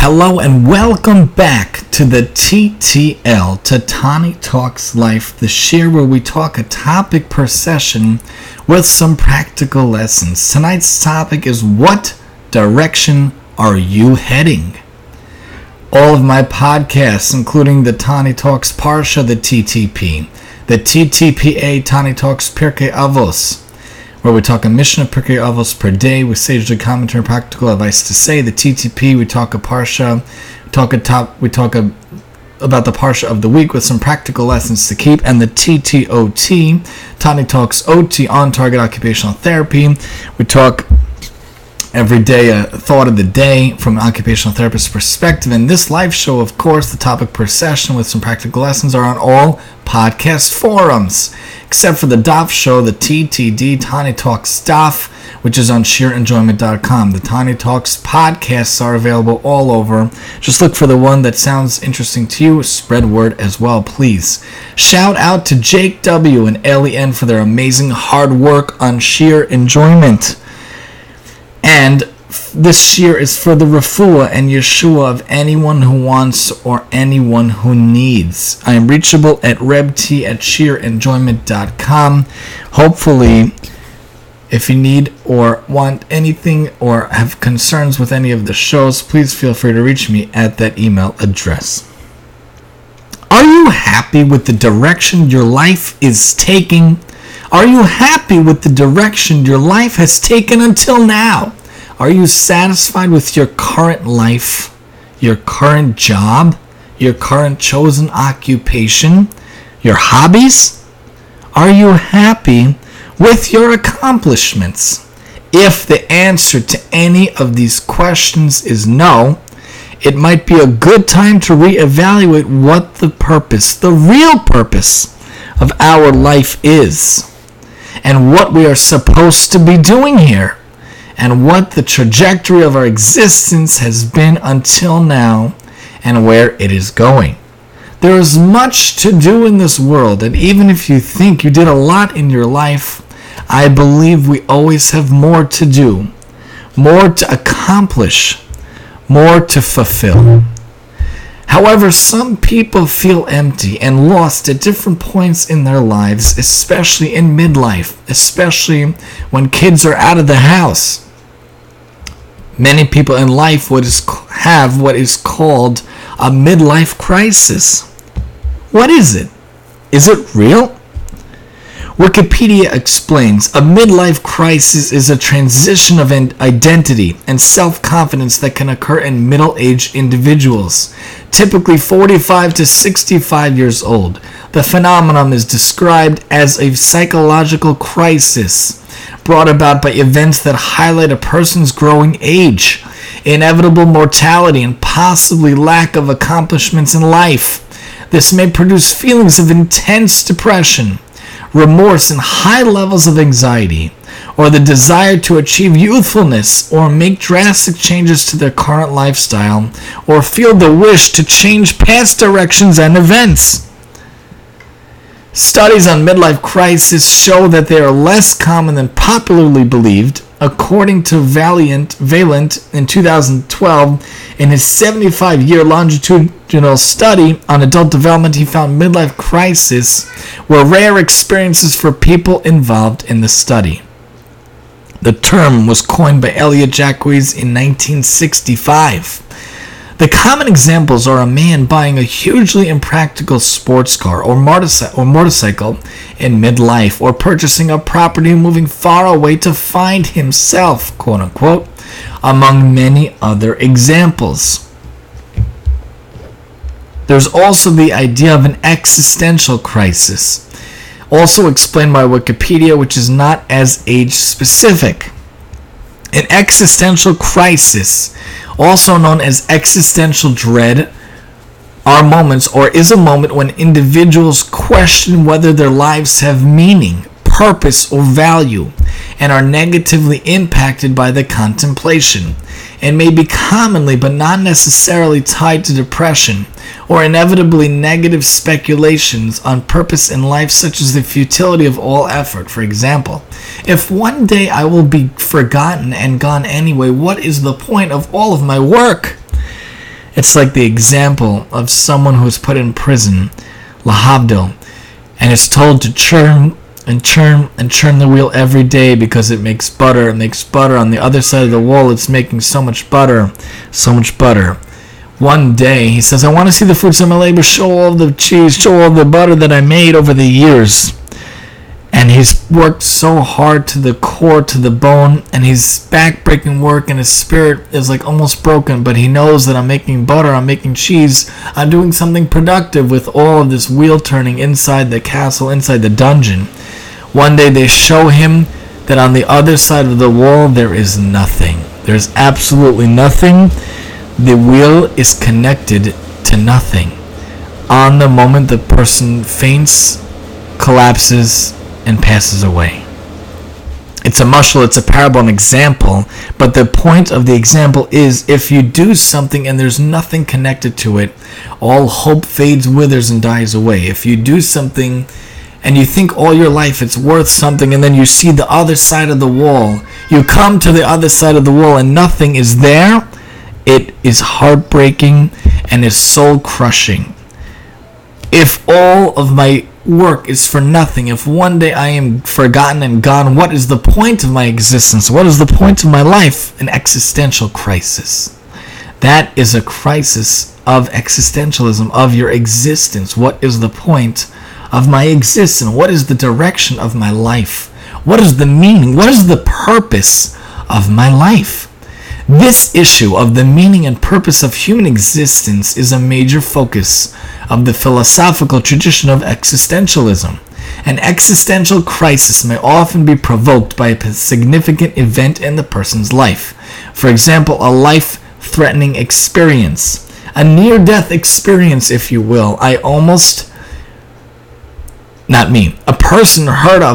Hello and welcome back to the TTL, Tani Talks Life, the share where we talk a topic per session with some practical lessons. Tonight's topic is, what direction are you heading? All of my podcasts, including the Tani Talks Parsha, the TTP, the TTPA, Tani Talks Pirkei Avos, where we talk a mission of Pirkei Avos per day with sagely commentary and practical advice to say. The TTP, we talk a parsha, we talk about the parsha of the week with some practical lessons to keep. And the TTOT, Tani Talks OT, on target occupational therapy. We talk every day a thought of the day from an occupational therapist's perspective. And this live show, of course, the topic per session with some practical lessons, are on all podcast forums, except for the DAF show, the TTD, Tani Talks DAF, which is on sheerenjoyment.com. The Tani Talks podcasts are available all over. Just look for the one that sounds interesting to you. Spread word as well, please. Shout out to Jake W. and Ellie N. for their amazing hard work on Sheer Enjoyment. And this year is for the refuah and Yeshua of anyone who wants or anyone who needs. I am reachable at rebt@sheerenjoyment.com. Hopefully, if you need or want anything or have concerns with any of the shows, please feel free to reach me at that email address. Are you happy with the direction your life is taking? Are you happy with the direction your life has taken until now? Are you satisfied with your current life, your current job, your current chosen occupation, your hobbies? Are you happy with your accomplishments? If the answer to any of these questions is no, it might be a good time to reevaluate what the real purpose of our life is, and what we are supposed to be doing here, and what the trajectory of our existence has been until now, and where it is going. There is much to do in this world, and even if you think you did a lot in your life, I believe we always have more to do, more to accomplish, more to fulfill. However, some people feel empty and lost at different points in their lives, especially in midlife, especially when kids are out of the house. Many people in life have what is called a midlife crisis. What is it? Is it real? Wikipedia explains, a midlife crisis is a transition of identity and self-confidence that can occur in middle-aged individuals, typically 45 to 65 years old. The phenomenon is described as a psychological crisis brought about by events that highlight a person's growing age, inevitable mortality, and possibly lack of accomplishments in life. This may produce feelings of intense depression, remorse, and high levels of anxiety, or the desire to achieve youthfulness or make drastic changes to their current lifestyle, or feel the wish to change past directions and events. Studies on midlife crisis show that they are less common than popularly believed. According to Valent in 2012, in his 75-year longitudinal study on adult development, he found midlife crises were rare experiences for people involved in the study. The term was coined by Elliot Jacques in 1965. The common examples are a man buying a hugely impractical sports car or motorcycle in midlife, or purchasing a property and moving far away to find himself, quote unquote, among many other examples. There's also the idea of an existential crisis, also explained by Wikipedia, which is not as age specific. An existential crisis, also known as existential dread, is a moment when individuals question whether their lives have meaning, purpose, or value, and are negatively impacted by the contemplation, and may be commonly but not necessarily tied to depression or inevitably negative speculations on purpose in life, such as the futility of all effort. For example, if one day I will be forgotten and gone anyway, what is the point of all of my work? It's like the example of someone who's put in prison, lahavdil, and is told to churn and churn and churn the wheel every day because it makes butter. It makes butter. On the other side of the wall, it's making so much butter, so much butter. One day, he says, I want to see the fruits of my labor, show all the cheese, show all the butter that I made over the years. And he's worked so hard to the core, to the bone, and he's back-breaking work, and his spirit is like almost broken, but he knows that I'm making butter, I'm making cheese, I'm doing something productive with all of this wheel turning inside the castle, inside the dungeon. One day they show him that on the other side of the wall there is nothing. There's absolutely nothing. The wheel is connected to nothing. On the moment the person faints, collapses, and passes away. It's a mashal, it's a parable, an example, but the point of the example is if you do something and there's nothing connected to it, all hope fades, withers, and dies away. If you do something and you think all your life it's worth something, and then you see the other side of the wall, you come to the other side of the wall and nothing is there, it is heartbreaking and is soul crushing. If all of my work is for nothing, if one day I am forgotten and gone, what is the point of my existence? What is the point of my life? An existential crisis. That is a crisis of existentialism, of your existence. What is the point of my existence? What is the direction of my life? What is the meaning? What is the purpose of my life? This issue of the meaning and purpose of human existence is a major focus of the philosophical tradition of existentialism. An existential crisis may often be provoked by a significant event in the person's life. For example, a life-threatening experience, a near-death experience, if you will. A person heard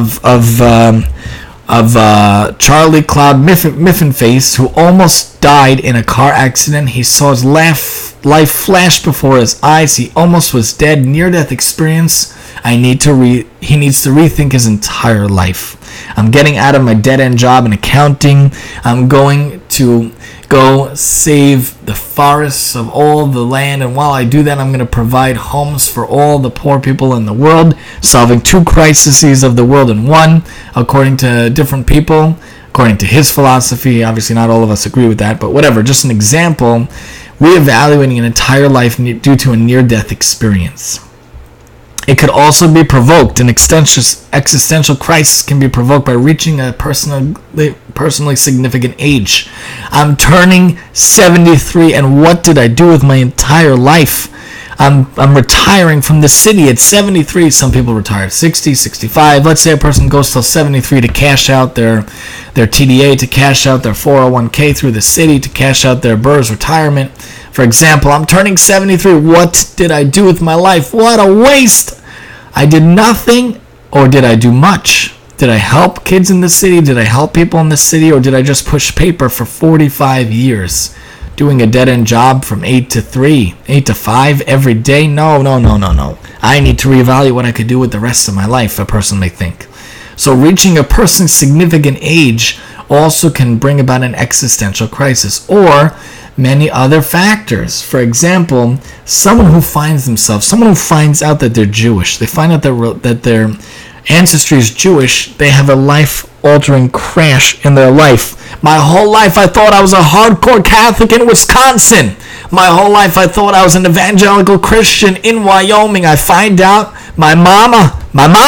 of Charlie Cloud Miffinface, who almost died in a car accident. He saw his life flash before his eyes. He almost was dead. Near-death experience. He needs to rethink his entire life. I'm getting out of my dead-end job in accounting. I'm going to go save the forests of all the land, and while I do that, I'm going to provide homes for all the poor people in the world, solving two crises of the world in one, according to different people, according to his philosophy. Obviously, not all of us agree with that, but whatever. Just an example, reevaluating an entire life due to a near-death experience. It could also be provoked. An existential crisis can be provoked by reaching a personally significant age. I'm turning 73, and what did I do with my entire life? I'm retiring from the city at 73. Some people retire at 60, 65. Let's say a person goes till 73 to cash out their TDA, to cash out their 401k through the city, to cash out their BRRRR retirement. For example, I'm turning 73. What did I do with my life? What a waste! I did nothing, or did I do much? Did I help kids in the city? Did I help people in the city? Or did I just push paper for 45 years? Doing a dead-end job from 8 to 3, 8 to 5 every day? No. I need to reevaluate what I could do with the rest of my life, a person may think. So reaching a person's significant age also can bring about an existential crisis, or many other factors. For example, someone who finds out that they're Jewish, they find out that their ancestry is Jewish, they have a life-altering crash in their life. My whole life I thought I was a hardcore Catholic in Wisconsin. My whole life I thought I was an evangelical Christian in Wyoming. I find out my mama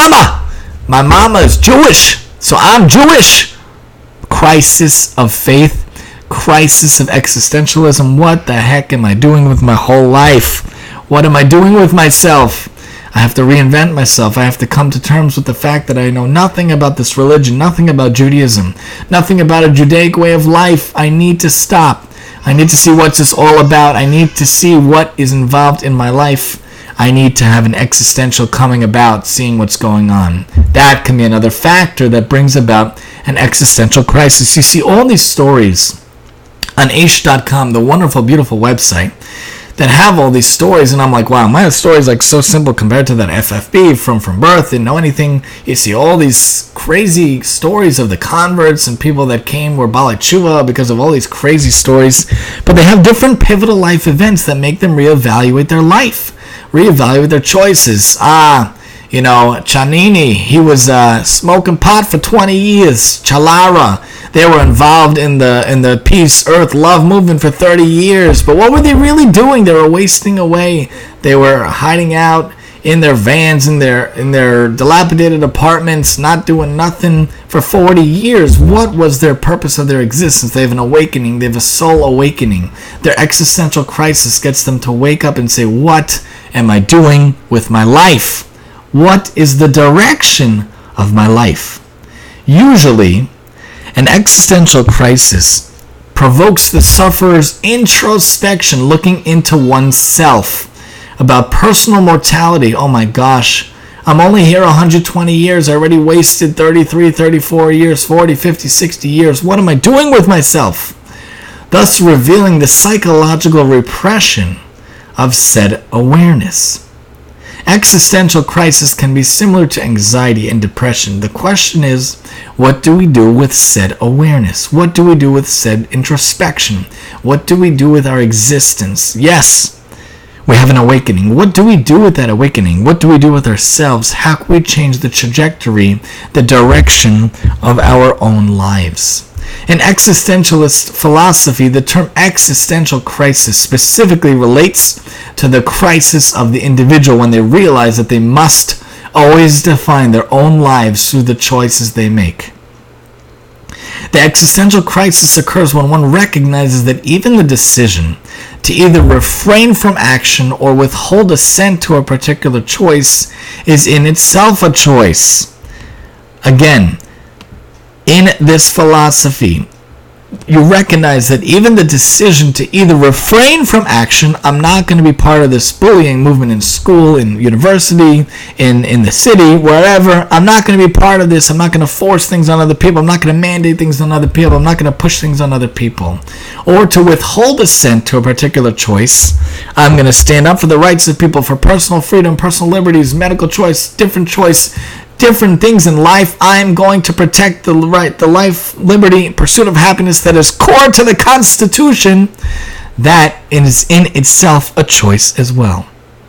is Jewish, so I'm Jewish. Crisis of faith. Crisis of existentialism. What the heck am I doing with my whole life? What am I doing with myself? I have to reinvent myself. I have to come to terms with the fact that I know nothing about this religion, nothing about Judaism, nothing about a Judaic way of life. I need to stop. I need to see what's this all about. I need to see what is involved in my life. I need to have an existential coming about, seeing what's going on. That can be another factor that brings about an existential crisis. You see all these stories on Aish.com, the wonderful, beautiful website. that have all these stories, and I'm like, wow, my story is like so simple compared to that FFB from birth, didn't know anything. You see all these crazy stories of the converts and people that came were Balei Tshuva because of all these crazy stories, but they have different pivotal life events that make them reevaluate their life, reevaluate their choices. Chanini, he was smoking pot for 20 years. Chalara, they were involved in the peace, earth, love movement for 30 years. But what were they really doing? They were wasting away. They were hiding out in their vans, in their dilapidated apartments, not doing nothing for 40 years. What was their purpose of their existence? They have an awakening. They have a soul awakening. Their existential crisis gets them to wake up and say, what am I doing with my life? What is the direction of my life? Usually, an existential crisis provokes the sufferer's introspection, looking into oneself, about personal mortality. Oh my gosh, I'm only here 120 years. I already wasted 33, 34 years, 40, 50, 60 years. What am I doing with myself? Thus revealing the psychological repression of said awareness. Existential crisis can be similar to anxiety and depression. The question is, what do we do with said awareness? What do we do with said introspection? What do we do with our existence? Yes, we have an awakening. What do we do with that awakening? What do we do with ourselves? How can we change the trajectory, the direction of our own lives? In existentialist philosophy, the term existential crisis specifically relates to the crisis of the individual when they realize that they must always define their own lives through the choices they make. The existential crisis occurs when one recognizes that even the decision to either refrain from action or withhold assent to a particular choice is in itself a choice. Again, in this philosophy, you recognize that even the decision to either refrain from action, I'm not going to be part of this bullying movement in school, in university, in the city, wherever. I'm not going to be part of this. I'm not going to force things on other people. I'm not going to mandate things on other people. I'm not going to push things on other people. Or to withhold assent to a particular choice, I'm going to stand up for the rights of people, for personal freedom, personal liberties, medical choice, different things in life. I'm going to protect the life, liberty, pursuit of happiness that is core to the Constitution. That is in itself a choice as well.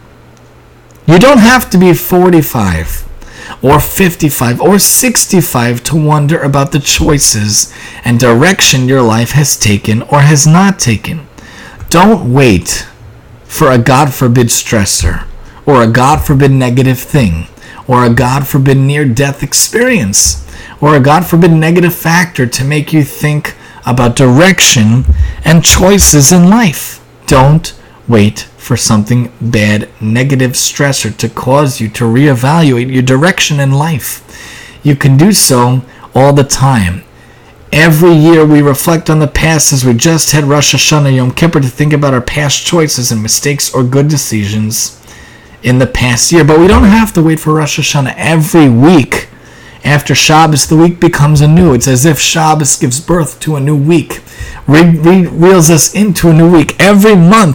You don't have to be 45 or 55 or 65 to wonder about the choices and direction your life has taken or has not taken. Don't wait for a God forbid stressor or a God forbid negative thing, or a God forbid near-death experience, or a God forbid negative factor to make you think about direction and choices in life. Don't wait for something bad, negative stressor to cause you to reevaluate your direction in life. You can do so all the time. Every year we reflect on the past, as we just had Rosh Hashanah Yom Kippur, to think about our past choices and mistakes or good decisions in the past year. But we don't have to wait for Rosh Hashanah. Every week after Shabbos, the week becomes anew. It's as if Shabbos gives birth to a new week, reels us into a new week. Every month,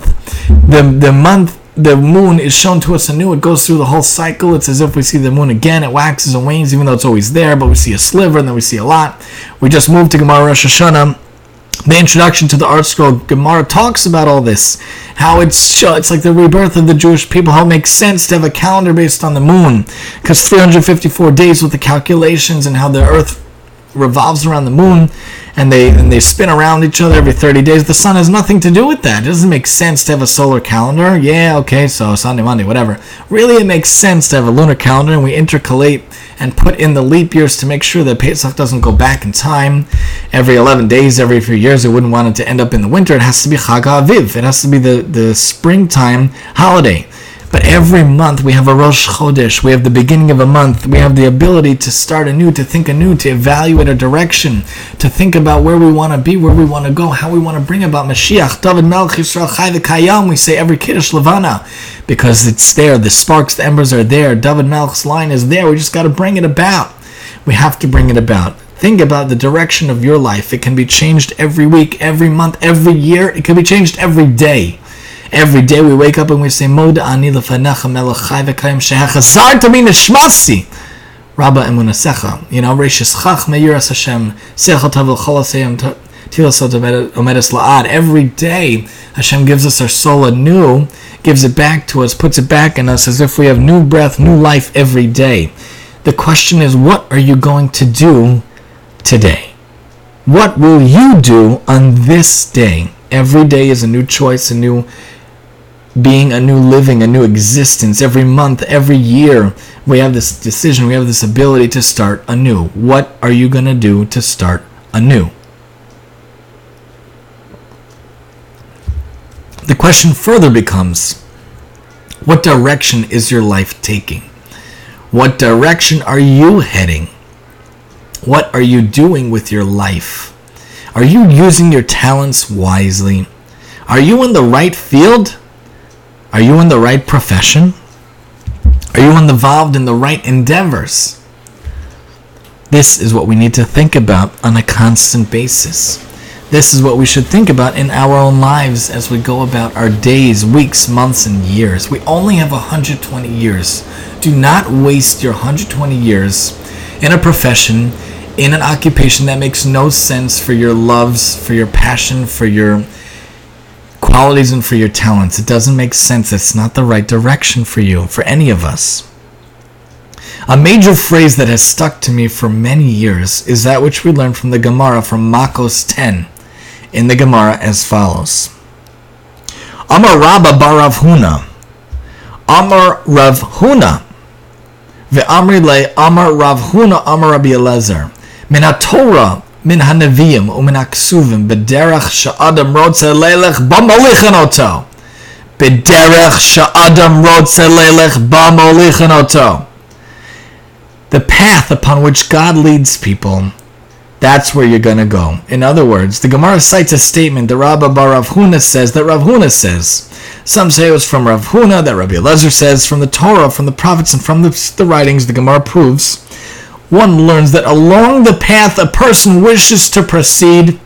the moon is shown to us anew. It goes through the whole cycle. It's as if we see the moon again. It waxes and wanes, even though it's always there, but we see a sliver and then we see a lot. We just moved to Gemara Rosh Hashanah. The introduction to the art scroll Gemara talks about all this, how it's like the rebirth of the Jewish people, how it makes sense to have a calendar based on the moon, because 354 days with the calculations, and how the earth revolves around the moon, and they spin around each other every 30 days. The sun has nothing to do with that. It doesn't make sense to have a solar calendar. Yeah, okay, so Sunday, Monday, whatever. Really, it makes sense to have a lunar calendar, and we intercalate and put in the leap years to make sure that Pesach doesn't go back in time every 11 days, every few years. We wouldn't want it to end up in the winter. It has to be Chag HaAviv. It has to be the springtime holiday. But every month we have a Rosh Chodesh. We have the beginning of a month. We have the ability to start anew, to think anew, to evaluate our direction, to think about where we want to be, where we want to go, how we want to bring about Mashiach. David Melech Yisrael Chai V'Kayam. We say every Kiddush Levana because it's there. The sparks, the embers are there. David Melech's line is there. We just got to bring it about. We have to bring it about. Think about the direction of your life. It can be changed every week, every month, every year. It can be changed every day. Every day we wake up and we say, Moda ani lefanecha melech chai v'kayim shehachazarta mi nishmasi. Rabba emunasecha. Reishis chach meyiras Hashem. Seichel tavel cholaseyim tilasot omedes la'ad. Every day Hashem gives us our soul anew, gives it back to us, puts it back in us as if we have new breath, new life every day. The question is, what are you going to do today? What will you do on this day? Every day is a new choice, a new being, a new living, a new existence. Every month, every year, we have this decision, we have this ability to start anew. What are you going to do to start anew? The question further becomes, what direction is your life taking? What direction are you heading? What are you doing with your life? Are you using your talents wisely? Are you in the right field? Are you in the right profession? Are you involved in the right endeavors? This is what we need to think about on a constant basis. This is what we should think about in our own lives as we go about our days, weeks, months, and years. We only have 120 years. Do not waste your 120 years in a profession, in an occupation that makes no sense for your loves, for your passion, for your qualities, and for your talents. It doesn't make sense. It's not the right direction for you, for any of us. A major phrase that has stuck to me for many years is that which we learned from the Gemara, from Makos 10, in the Gemara as follows. Amar Rabba bar Rav Huna. Amar Rav Huna. Ve'amri le Amar Rav Huna Amar Rabbi Elazar. Min ha-Torah, min ha-Neviim, u'min ha-Ksuvim, b'derech sha'adam rotze leilech b'molichan oto. B'derech sha'adam rotze leilech b'molichan oto. The path upon which God leads people, that's where you're going to go. In other words, the Gemara cites a statement that Rabba bar Rav Huna says, that Rav Huna says. Some say it was from Rav Huna, that Rabbi Elazar says, from the Torah, from the prophets, and from the writings. The Gemara proves. One learns that along the path a person wishes to proceed,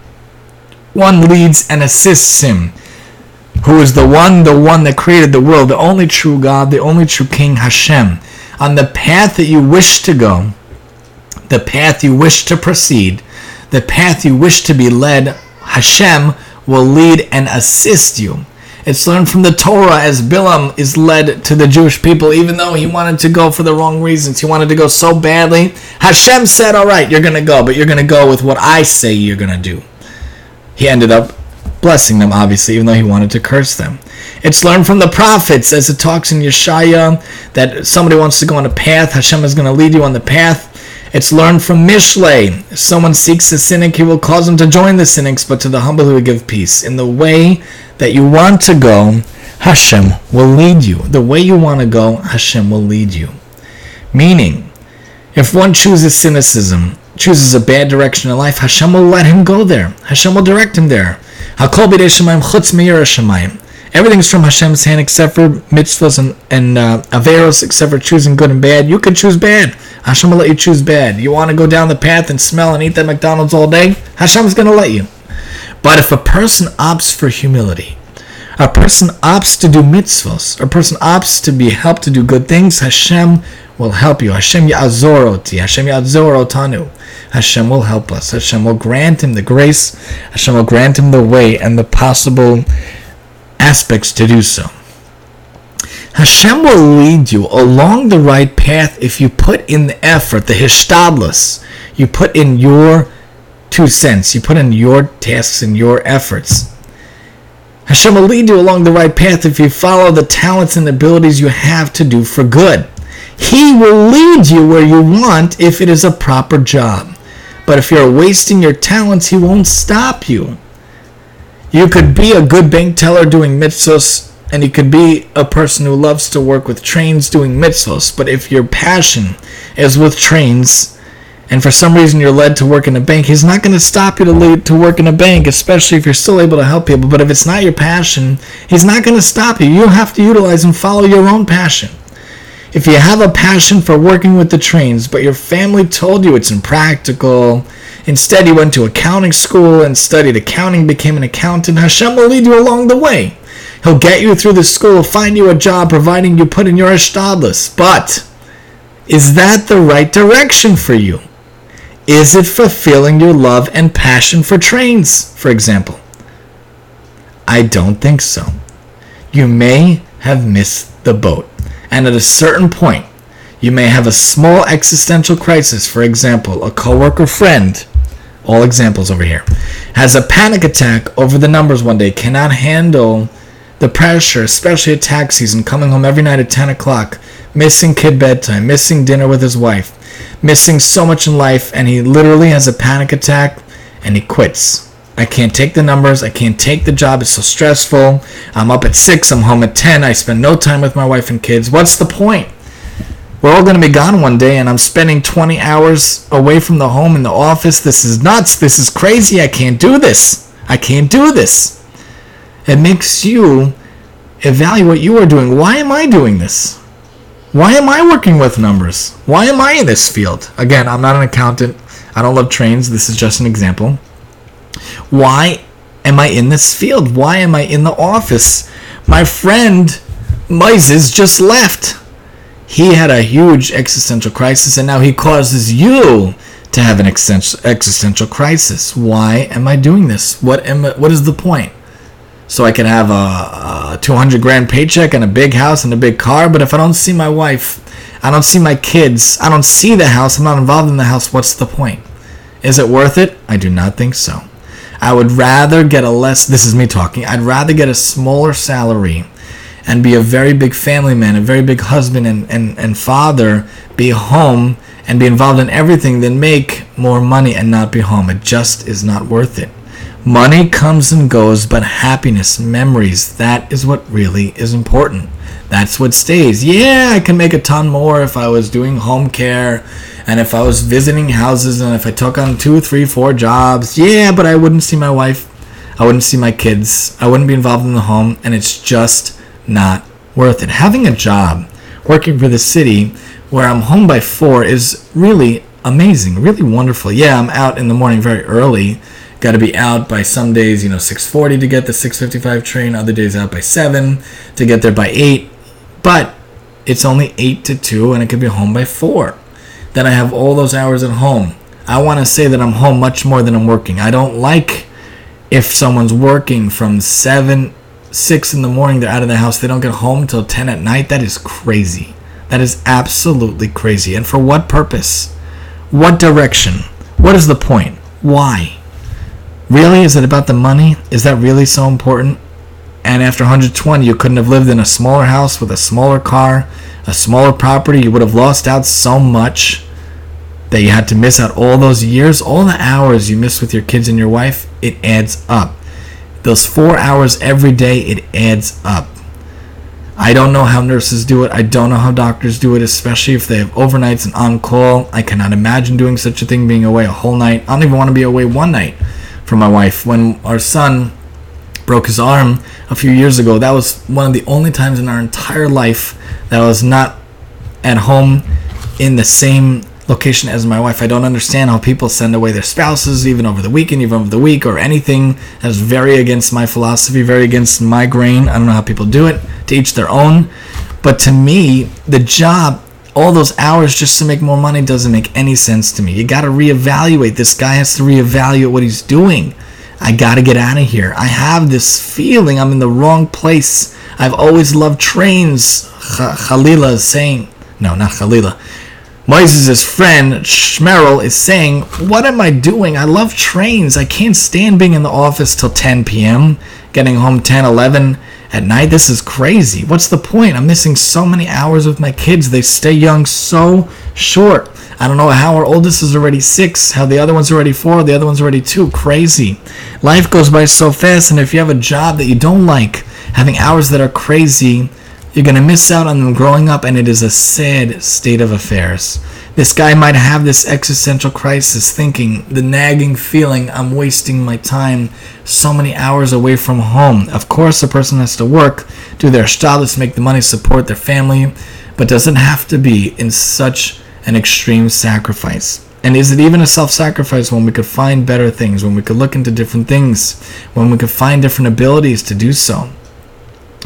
one leads and assists him. Who is the one that created the world, the only true God, the only true King, Hashem. On the path that you wish to go, the path you wish to proceed, the path you wish to be led, Hashem will lead and assist you. It's learned from the Torah as Bilam is led to the Jewish people, even though he wanted to go for the wrong reasons. He wanted to go so badly. Hashem said, all right, you're going to go, but you're going to go with what I say you're going to do. He ended up blessing them, obviously, even though he wanted to curse them. It's learned from the prophets, as it talks in Yeshaya, that somebody wants to go on a path, Hashem is going to lead you on the path. It's learned from Mishlei. If someone seeks a cynic, he will cause him to join the cynics, but to the humble he will give peace. In the way that you want to go, Hashem will lead you. The way you want to go, Hashem will lead you. Meaning, if one chooses cynicism, chooses a bad direction in life, Hashem will let him go there. Hashem will direct him there. Hakol b'dei Shemayim chutz me'yirah Shemayim. Everything's from Hashem's hand except for mitzvahs and averos, except for choosing good and bad. You can choose bad. Hashem will let you choose bad. You want to go down the path and smell and eat that McDonald's all day? Hashem's going to let you. But if a person opts for humility, a person opts to do mitzvahs, a person opts to be helped to do good things, Hashem will help you. Hashem ya'azor oti. Hashem ya'azor otanu. Hashem will help us. Hashem will grant him the grace. Hashem will grant him the way and the possible aspects to do so. Hashem will lead you along the right path if you put in the effort, the hishtadlus. You put in your 2 cents. You put in your tasks and your efforts. Hashem will lead you along the right path if you follow the talents and abilities you have to do for good. He will lead you where you want if it is a proper job. But if you're wasting your talents, he won't stop you. You could be a good bank teller doing mitzvahs, and you could be a person who loves to work with trains doing mitzvahs. But if your passion is with trains, and for some reason you're led to work in a bank, he's not going to stop you to work in a bank, especially if you're still able to help people. But if it's not your passion, he's not going to stop you. You have to utilize and follow your own passion. If you have a passion for working with the trains, but your family told you it's impractical, instead you went to accounting school and studied accounting, became an accountant, Hashem will lead you along the way. He'll get you through the school, find you a job, providing you put in your ishtadlus. But is that the right direction for you? Is it fulfilling your love and passion for trains, for example? I don't think so. You may have missed the boat. And at a certain point, you may have a small existential crisis. For example, a coworker friend, all examples over here, has a panic attack over the numbers one day, cannot handle the pressure, especially at tax season, coming home every night at 10 o'clock, missing kid bedtime, missing dinner with his wife, missing so much in life, and he literally has a panic attack and he quits. I can't take the numbers. I can't take the job. It's so stressful. I'm up at 6. I'm home at 10. I spend no time with my wife and kids. What's the point? We're all going to be gone one day, and I'm spending 20 hours away from the home in the office. This is nuts. This is crazy. I can't do this. I can't do this. It makes you evaluate what you are doing. Why am I doing this? Why am I working with numbers? Why am I in this field? Again, I'm not an accountant. I don't love trains. This is just an example. Why am I in this field? Why am I in the office? My friend Moses just left. He had a huge existential crisis, and now he causes you to have an existential crisis. Why am I doing this? What is the point? So I can have a 200 grand paycheck and a big house and a big car, but if I don't see my wife, I don't see my kids, I don't see the house, I'm not involved in the house, what's the point? Is it worth it? I do not think so. I would rather get this is me talking, I'd rather get a smaller salary and be a very big family man, a very big husband and father, be home and be involved in everything than make more money and not be home. It just is not worth it. Money comes and goes, but happiness, memories, that is what really is important. That's what stays. Yeah, I can make a ton more if I was doing home care and if I was visiting houses and if I took on 2, 3, 4 jobs. Yeah, but I wouldn't see my wife. I wouldn't see my kids. I wouldn't be involved in the home, and it's just not worth it. Having a job, working for the city where I'm home by 4 is really amazing, really wonderful. Yeah, I'm out in the morning very early. Got to be out by some days, 6:40 to get the 6:55 train. Other days out by 7 to get there by 8. But it's only 8 to 2, and I could be home by 4. Then I have all those hours at home. I want to say that I'm home much more than I'm working. I don't like if someone's working from 6 in the morning, they're out of the house, they don't get home till 10 at night. That is crazy. That is absolutely crazy. And for what purpose? What direction? What is the point? Why? Really? Is it about the money? Is that really so important? And after 120, you couldn't have lived in a smaller house with a smaller car, a smaller property. You would have lost out so much that you had to miss out all those years, all the hours you missed with your kids and your wife. It adds up. Those 4 hours every day, it adds up. I don't know how nurses do it. I don't know how doctors do it, especially if they have overnights and on-call. I cannot imagine doing such a thing, being away a whole night. I don't even want to be away one night from my wife. When our son broke his arm a few years ago, that was one of the only times in our entire life that I was not at home in the same location as my wife. I don't understand how people send away their spouses even over the weekend, even over the week, or anything. That's very against my philosophy, very against my grain. I don't know how people do it. To each their own. But to me, the job, all those hours just to make more money doesn't make any sense to me. You got to reevaluate. This guy has to reevaluate what he's doing. I got to get out of here. I have this feeling I'm in the wrong place. I've always loved trains. Khalila is saying, no, not Khalila. Moses' friend Shmerel is saying, what am I doing? I love trains. I can't stand being in the office till 10 p.m., getting home 10, 11 at night. This is crazy. What's the point? I'm missing so many hours with my kids. They stay young so short. I don't know how our oldest is already 6, how the other one's already 4, the other one's already 2. Crazy. Life goes by so fast, and if you have a job that you don't like, having hours that are crazy, you're going to miss out on them growing up, and it is a sad state of affairs. This guy might have this existential crisis, thinking, the nagging feeling, I'm wasting my time so many hours away from home. Of course, a person has to work, do their shtalis, make the money, support their family, but doesn't have to be in such an extreme sacrifice. And is it even a self-sacrifice when we could find better things, when we could look into different things, when we could find different abilities to do so?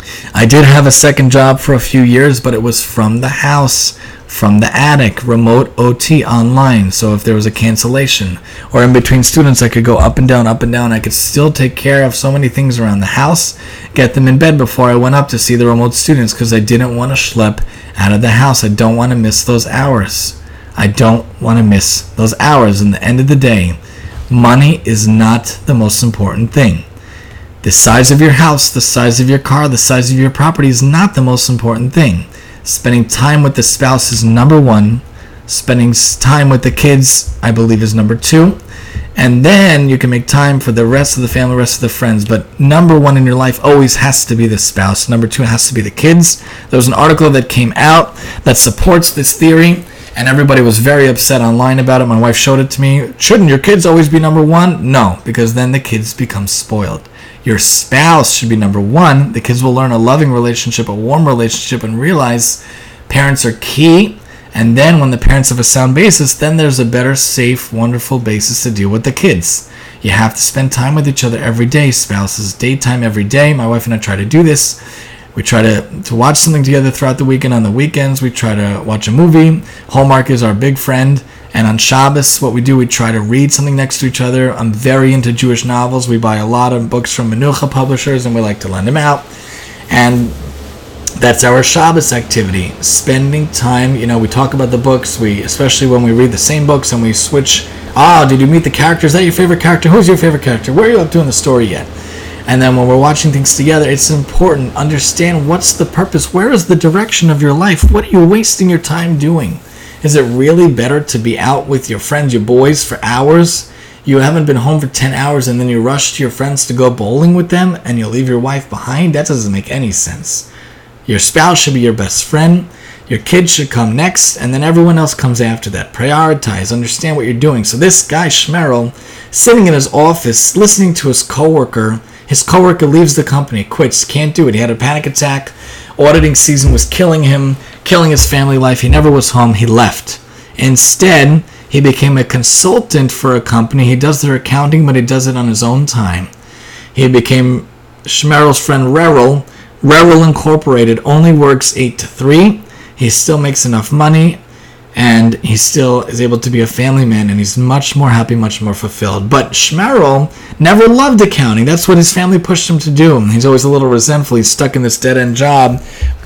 I did have a second job for a few years, but it was from the house, from the attic, remote OT online. So if there was a cancellation or in between students, I could go up and down, up and down. I could still take care of so many things around the house, get them in bed before I went up to see the remote students because I didn't want to schlep out of the house. I don't want to miss those hours. I don't want to miss those hours. In the end of the day, money is not the most important thing. The size of your house, the size of your car, the size of your property is not the most important thing. Spending time with the spouse is number one. Spending time with the kids, I believe, is number two. And then you can make time for the rest of the family, rest of the friends. But number one in your life always has to be the spouse. Number two has to be the kids. There was an article that came out that supports this theory, and everybody was very upset online about it. My wife showed it to me. Shouldn't your kids always be number one? No, because then the kids become spoiled. Your spouse should be number one. The kids will learn a loving relationship, a warm relationship, and realize parents are key. And then when the parents have a sound basis, then there's a better, safe, wonderful basis to deal with the kids. You have to spend time with each other every day. Spouses, daytime every day. My wife and I try to do this. We try to watch something together throughout the weekend. On the weekends, we try to watch a movie. Hallmark is our big friend. And on Shabbos, what we do, we try to read something next to each other. I'm very into Jewish novels. We buy a lot of books from Menucha publishers, and we like to lend them out. And that's our Shabbos activity. Spending time, we talk about the books. Especially when we read the same books and we switch. Did you meet the character? Is that your favorite character? Who's your favorite character? Where are you up to in the story yet? And then when we're watching things together, it's important. Understand what's the purpose. Where is the direction of your life? What are you wasting your time doing? Is it really better to be out with your friends, your boys, for hours? You haven't been home for 10 hours and then you rush to your friends to go bowling with them and you leave your wife behind? That doesn't make any sense. Your spouse should be your best friend. Your kids should come next, and then everyone else comes after that. Prioritize. Understand what you're doing. So this guy, Shmerel, sitting in his office, listening to his coworker leaves the company, quits, can't do it. He had a panic attack. Auditing season was killing him, killing his family life. He never was home. He left. Instead, he became a consultant for a company. He does their accounting, but he does it on his own time. He became Shmerel's friend Rerel. Rerel Incorporated only works 8 to 3. He still makes enough money, and he still is able to be a family man, and he's much more happy, much more fulfilled. But Shmerel never loved accounting. That's what his family pushed him to do. He's always a little resentful. He's stuck in this dead-end job,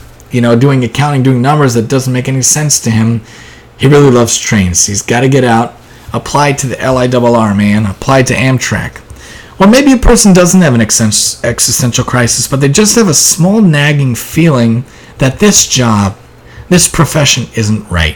doing accounting, doing numbers that doesn't make any sense to him. He really loves trains. He's got to get out, apply to the LIRR, man, apply to Amtrak. Or maybe a person doesn't have an existential crisis, but they just have a small nagging feeling that this job, this profession isn't right.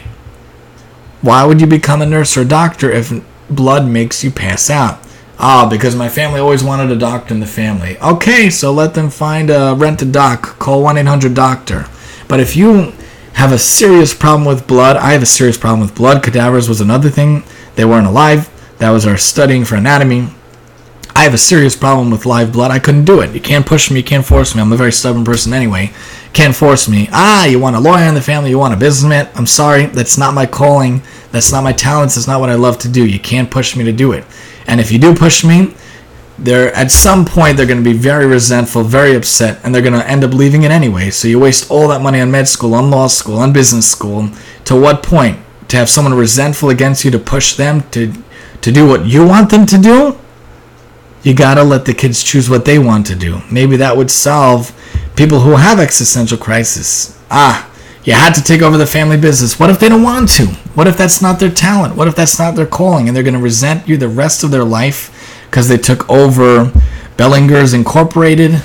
Why would you become a nurse or a doctor if blood makes you pass out? Because my family always wanted a doctor in the family. Okay, so let them rent a doc. Call 1-800-DOCTOR. But if you have a serious problem with blood, I have a serious problem with blood. Cadavers was another thing. They weren't alive. That was our studying for anatomy. I have a serious problem with live blood. I couldn't do it. You can't push me. You can't force me. I'm a very stubborn person anyway. Can't force me. You want a lawyer in the family. You want a businessman. I'm sorry. That's not my calling. That's not my talents. That's not what I love to do. You can't push me to do it. And if you do push me, at some point they're going to be very resentful, very upset, and they're going to end up leaving it anyway. So you waste all that money on med school, on law school, on business school. To what point? To have someone resentful against you to push them to do what you want them to do? You gotta let the kids choose what they want to do. Maybe that would solve people who have existential crisis. You had to take over the family business. What if they don't want to? What if that's not their talent? What if that's not their calling? And they're going to resent you the rest of their life because they took over Bellinger's Incorporated?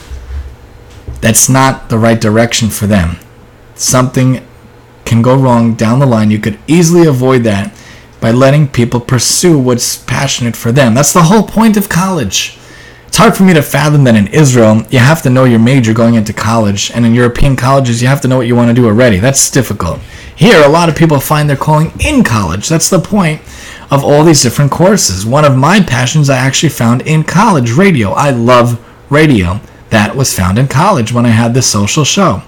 That's not the right direction for them. Something can go wrong down the line. You could easily avoid that by letting people pursue what's passionate for them. That's the whole point of college. It's hard for me to fathom that in Israel, you have to know your major going into college, and in European colleges, you have to know what you want to do already. That's difficult. Here, a lot of people find their calling in college. That's the point of all these different courses. One of my passions I actually found in college, radio. I love radio. That was found in college when I had this social show.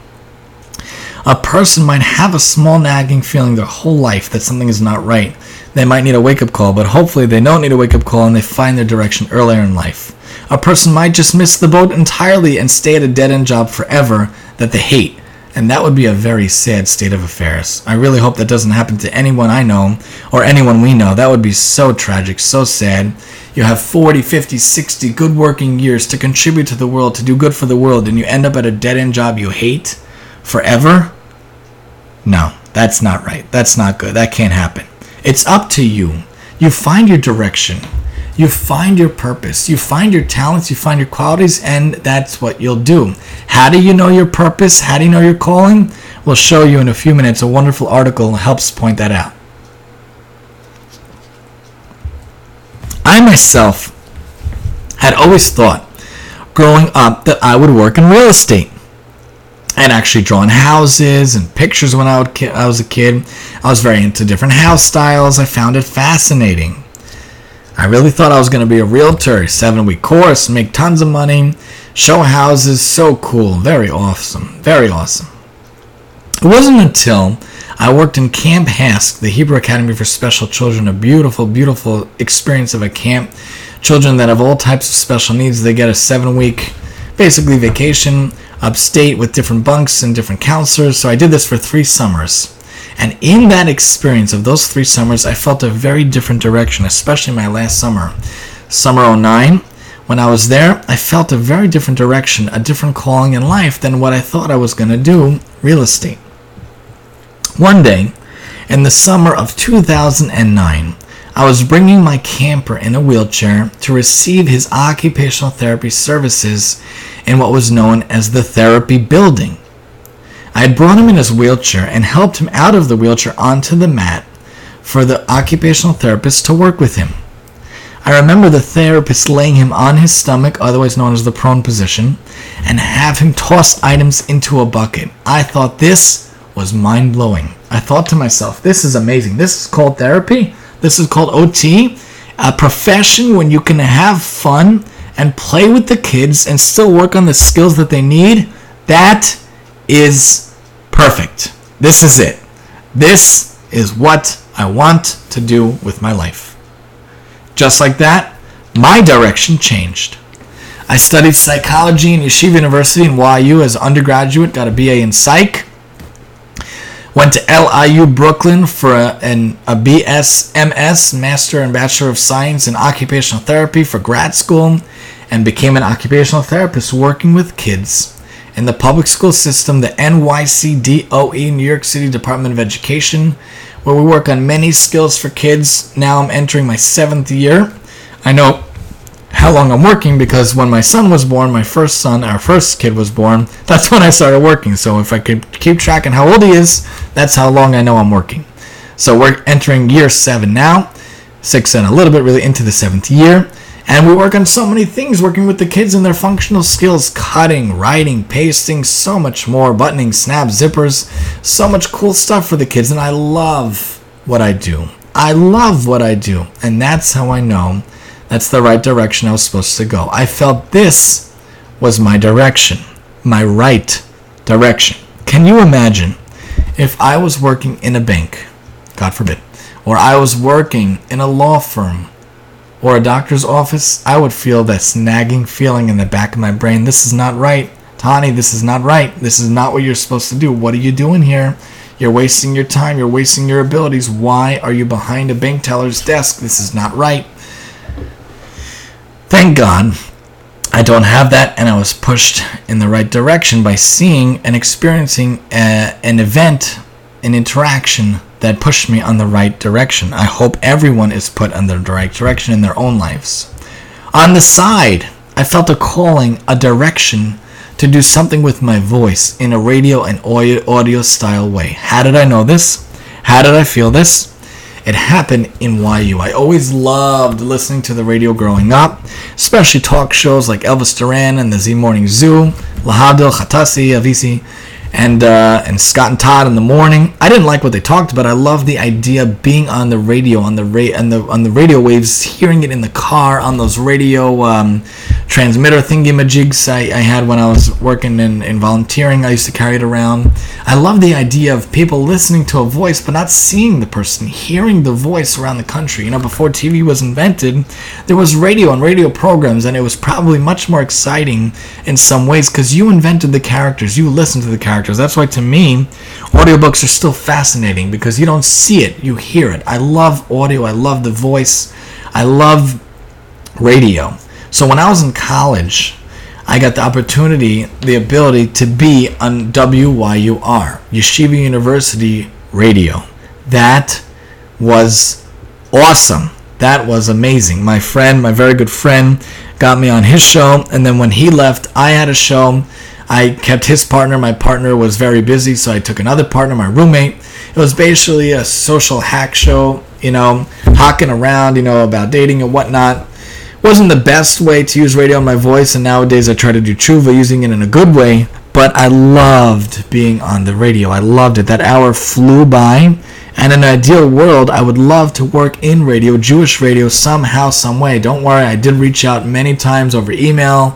A person might have a small nagging feeling their whole life that something is not right. They might need a wake-up call, but hopefully they don't need a wake-up call and they find their direction earlier in life. A person might just miss the boat entirely and stay at a dead-end job forever that they hate. And that would be a very sad state of affairs. I really hope that doesn't happen to anyone I know or anyone we know. That would be so tragic, so sad. You have 40, 50, 60 good working years to contribute to the world, to do good for the world, and you end up at a dead-end job you hate forever? No, that's not right. That's not good. That can't happen. It's up to you. You find your direction. You find your purpose. You find your talents. You find your qualities, and that's what you'll do. How do you know your purpose? How do you know your calling? We'll show you in a few minutes. A wonderful article helps point that out. I myself had always thought, growing up, that I would work in real estate. I had actually drawn houses and pictures when I was a kid. I was very into different house styles. I found it fascinating. I really thought I was going to be a realtor, 7-week course, make tons of money, show houses, so cool, very awesome, very awesome. It wasn't until I worked in Camp HASC, the Hebrew Academy for Special Children, a beautiful, beautiful experience of a camp. Children that have all types of special needs, they get a 7-week, basically vacation, upstate with different bunks and different counselors. So I did this for 3 summers. And in that experience of those 3 summers, I felt a very different direction, especially my last summer. Summer 09, when I was there, I felt a very different direction, a different calling in life than what I thought I was going to do, real estate. One day, in the summer of 2009, I was bringing my camper in a wheelchair to receive his occupational therapy services in what was known as the therapy building. I had brought him in his wheelchair and helped him out of the wheelchair onto the mat for the occupational therapist to work with him. I remember the therapist laying him on his stomach, otherwise known as the prone position, and have him toss items into a bucket. I thought this was mind-blowing. I thought to myself, this is amazing. This is called therapy. This is called OT, a profession when you can have fun and play with the kids and still work on the skills that they need. That is perfect. This is it. This is what I want to do with my life. Just like that, my direction changed. I studied psychology in Yeshiva University in YU as an undergraduate, got a BA in psych. Went to LIU Brooklyn for a BS, MS, Master and Bachelor of Science in Occupational Therapy for grad school, and became an occupational therapist working with kids in the public school system, the NYCDOE, New York City Department of Education, where we work on many skills for kids. Now I'm entering my 7th year. I know how long I'm working because when my son was born, our first kid was born, that's when I started working. So if I could keep track on how old he is, that's how long I know I'm working. So we're entering year 7 now, 6 and a little bit really into the 7th year. And we work on so many things, working with the kids and their functional skills, cutting, writing, pasting, so much more, buttoning, snaps, zippers, so much cool stuff for the kids. And I love what I do. I love what I do. And that's how I know that's the right direction I was supposed to go. I felt this was my direction, my right direction. Can you imagine if I was working in a bank, God forbid, or I was working in a law firm, or a doctor's office? I would feel that nagging feeling in the back of my brain. This is not right. Tani, this is not right. This is not what you're supposed to do. What are you doing here? You're wasting your time. You're wasting your abilities. Why are you behind a bank teller's desk? This is not right. Thank God I don't have that, and I was pushed in the right direction by seeing and experiencing an event, an interaction that pushed me on the right direction. I hope everyone is put on the right direction in their own lives. On the side, I felt a calling, a direction to do something with my voice in a radio and audio style way. How did I know this? How did I feel this? It happened in YU. I always loved listening to the radio growing up, especially talk shows like Elvis Duran and the Z Morning Zoo, Lahadil, Khatasi, Avisi. and Scott and Todd in the morning. I didn't like what they talked about. I love the idea of being on the radio, on the radio waves, hearing it in the car, on those radio transmitter thingy-majigs I had when I was working in volunteering. I used to carry it around. I love the idea of people listening to a voice but not seeing the person, hearing the voice around the country. You know, before TV was invented, there was radio and radio programs, and it was probably much more exciting in some ways because you invented the characters, you listened to the characters. That's why, to me, audiobooks are still fascinating because you don't see it, you hear it. I love audio, I love the voice, I love radio. So when I was in college, I got the opportunity, the ability to be on WYUR, Yeshiva University Radio. That was awesome. That was amazing. My friend, my very good friend, got me on his show, and then when he left, I had a show. I kept his partner. My partner was very busy, so I took another partner, my roommate. It was basically a social hack show, you know, hawking around, you know, about dating and whatnot. Wasn't the best way to use radio on my voice, and nowadays I try to do tshuva using it in a good way, but I loved being on the radio. I loved it. That hour flew by, and in an ideal world, I would love to work in radio, Jewish radio, somehow, some way. Don't worry, I did reach out many times over email,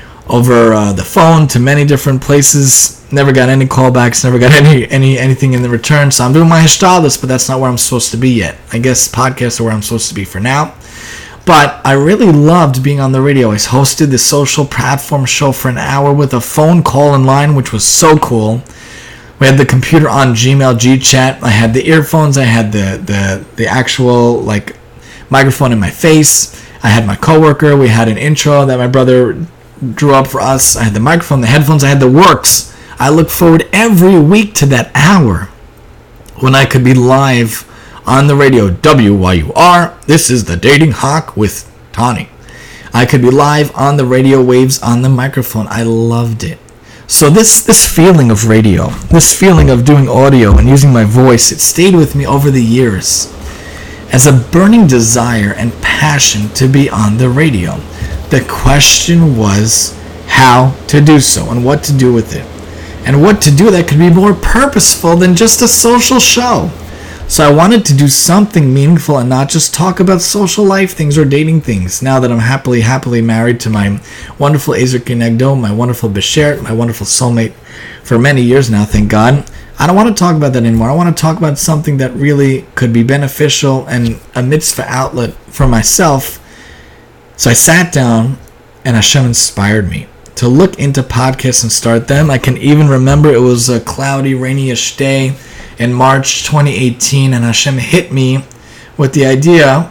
over the phone, to many different places. Never got any callbacks, never got anything in the return, so I'm doing my hishtadlus, but that's not where I'm supposed to be yet. I guess podcasts are where I'm supposed to be for now. But I really loved being on the radio. I hosted the social platform show for an hour with a phone call in line, which was so cool. We had the computer on Gmail, GChat. I had the earphones. I had the actual like microphone in my face. I had my coworker. We had an intro that my brother drew up for us. I had the microphone, the headphones. I had the works. I look forward every week to that hour when I could be live on the radio, WYUR. This is the Dating Hawk with Tani. I could be live on the radio waves on the microphone. I loved it. So this feeling of radio, this feeling of doing audio and using my voice, it stayed with me over the years as a burning desire and passion to be on the radio. The question was how to do so and what to do with it. And what to do that could be more purposeful than just a social show. So I wanted to do something meaningful and not just talk about social life things or dating things. Now that I'm happily married to my wonderful Ezer Kenegdo, my wonderful Beshert, my wonderful soulmate for many years now, thank God, I don't want to talk about that anymore. I want to talk about something that really could be beneficial and a mitzvah outlet for myself. So I sat down and Hashem inspired me to look into podcasts and start them. I can even remember it was a cloudy, rainy-ish day in March 2018, and Hashem hit me with the idea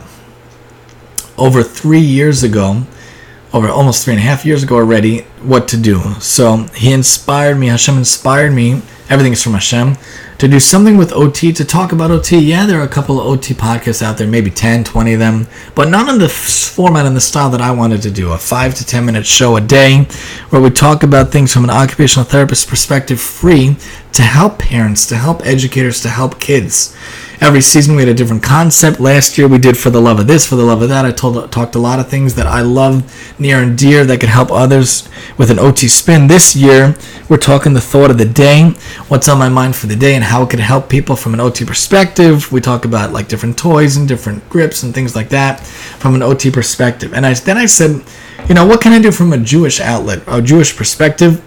over 3 years ago, over almost 3.5 years ago already, what to do. So he inspired me, Hashem inspired me, everything is from Hashem, to do something with OT, to talk about OT. Yeah, there are a couple of OT podcasts out there, maybe 10, 20 of them, but none in the format and the style that I wanted to do. A 5 to 10 minute show a day where we talk about things from an occupational therapist perspective, free, to help parents, to help educators, to help kids. Every season we had a different concept. Last year we did For the Love of This, For the Love of That. I talked a lot of things that I love near and dear that could help others with an OT spin. This year we're talking the thought of the day, what's on my mind for the day, and how it could help people from an OT perspective. We talk about like different toys and different grips and things like that from an OT perspective. And then I said, you know, what can I do from a Jewish outlet, a Jewish perspective?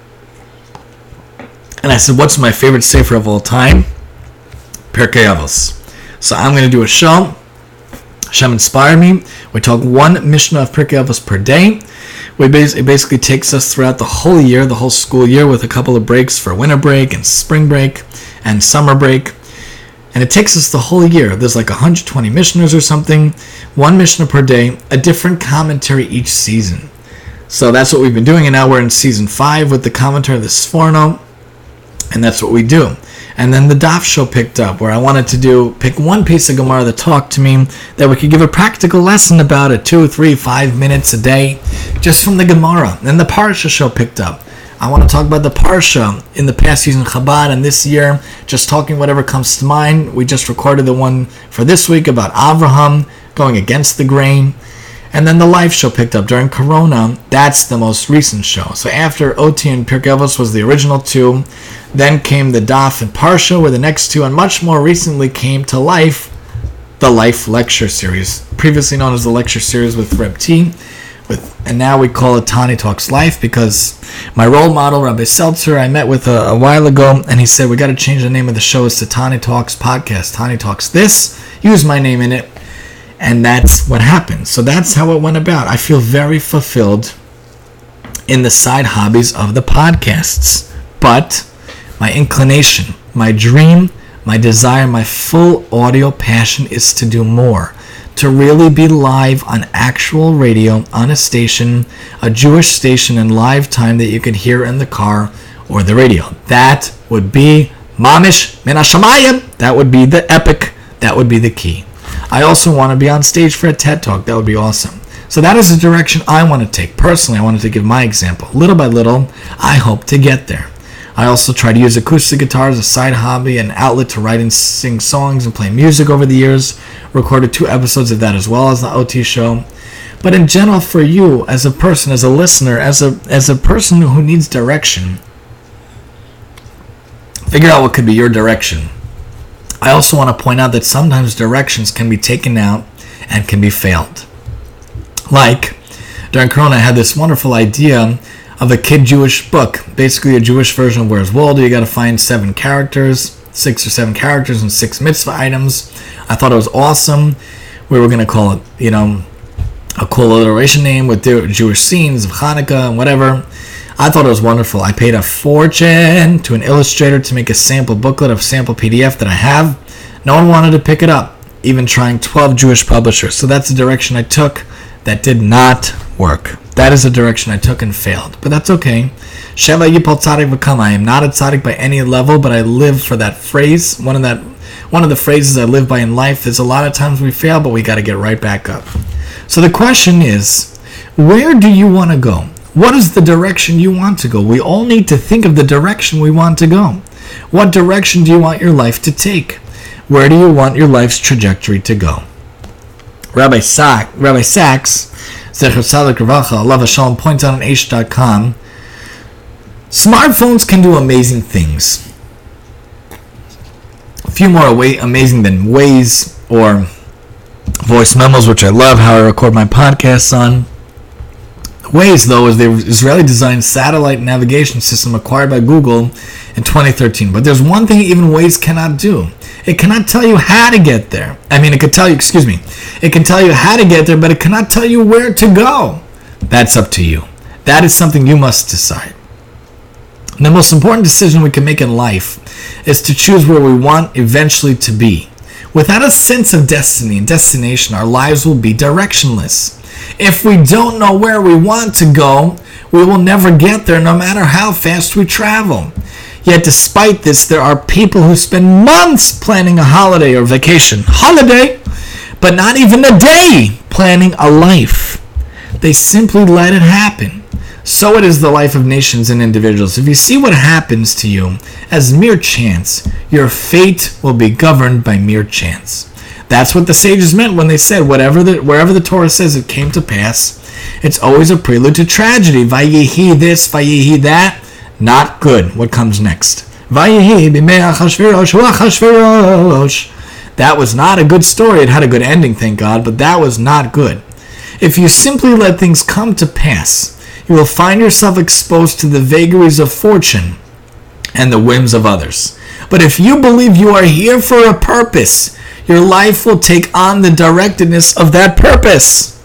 And I said, what's my favorite sefer of all time? Pirkei Avos. So I'm going to do a show. Hashem inspired me. We talk one Mishnah of Pirkei Avos per day. It basically takes us throughout the whole year, the whole school year, with a couple of breaks for winter break and spring break and summer break. And it takes us the whole year. There's like 120 Mishnahs or something. One Mishnah per day, a different commentary each season. So that's what we've been doing. And now we're in season 5 with the commentary of the Sforno. And that's what we do. And then the Daf show picked up, where I wanted to pick one piece of Gemara that talked to me, that we could give a practical lesson about it, 2, 3, 5 minutes a day, just from the Gemara. And the Parsha show picked up. I want to talk about the Parsha in the past season, Chabad, and this year, just talking whatever comes to mind. We just recorded the one for this week about Avraham going against the grain. And then the live show picked up during Corona. That's the most recent show. So after OT and Pirkei Avos was the original two, then came the Daf and Parsha were the next two, and much more recently came to life the Life Lecture Series, previously known as the Lecture Series with Reb T, and now we call it Tani Talks Life, because my role model, Rabbi Seltzer, I met with a while ago, and he said, we got to change the name of the show to Tani Talks Podcast. Tani Talks this, use my name in it. And that's what happened. So that's how it went about. I feel very fulfilled in the side hobbies of the podcasts. But my inclination, my dream, my desire, my full audio passion is to do more. To really be live on actual radio, on a station, a Jewish station in live time that you can hear in the car or the radio. That would be Mamish Min HaShamayim. That would be the epic. That would be the key. I also want to be on stage for a TED Talk. That would be awesome. So that is the direction I want to take. Personally, I wanted to give my example. Little by little, I hope to get there. I also try to use acoustic guitar as a side hobby, an outlet to write and sing songs and play music over the years. Recorded 2 episodes of that as well as the OT show. But in general, for you, as a person, as a listener, as a person who needs direction, figure out what could be your direction. I also want to point out that sometimes directions can be taken out and can be failed. Like, during Corona, I had this wonderful idea of a kid Jewish book, basically a Jewish version of Where's Waldo. You got to find 6 or 7 characters and 6 mitzvah items. I thought it was awesome. We were going to call it, a cool alliteration name with Jewish scenes of Hanukkah and whatever. I thought it was wonderful. I paid a fortune to an illustrator to make a sample booklet of sample PDF that I have. No one wanted to pick it up, even trying 12 Jewish publishers. So that's the direction I took. That did not work. That is the direction I took and failed. But that's okay. Sheva Yipol Tzadik V'Kama. I am not a tzaddik by any level, but I live for that phrase. One of the phrases I live by in life is a lot of times we fail, but we got to get right back up. So the question is, where do you want to go? What is the direction you want to go? We all need to think of the direction we want to go. What direction do you want your life to take? Where do you want your life's trajectory to go? Rabbi Sachs, Zecher Tzaddik Revacha, Alav Hashalom, points out on Aish.com, smartphones can do amazing things. A few more amazing than Waze or voice memos, which I love, how I record my podcasts on. Waze, though, is the Israeli-designed satellite navigation system acquired by Google in 2013. But there's one thing even Waze cannot do. It cannot tell you how to get there. It can tell you how to get there, but it cannot tell you where to go. That's up to you. That is something you must decide. And the most important decision we can make in life is to choose where we want eventually to be. Without a sense of destiny and destination, our lives will be directionless. If we don't know where we want to go, we will never get there no matter how fast we travel. Yet despite this, there are people who spend months planning a holiday or vacation. Holiday! But not even a day planning a life. They simply let it happen. So it is the life of nations and individuals. If you see what happens to you as mere chance, your fate will be governed by mere chance. That's what the sages meant when they said wherever the Torah says it came to pass, it's always a prelude to tragedy. Vayehi this, vayehi that. Not good. What comes next? Vayehi b'mei Achashverosh hu Achashverosh. That was not a good story. It had a good ending, thank God, but that was not good. If you simply let things come to pass, you will find yourself exposed to the vagaries of fortune and the whims of others. But if you believe you are here for a purpose, your life will take on the directedness of that purpose.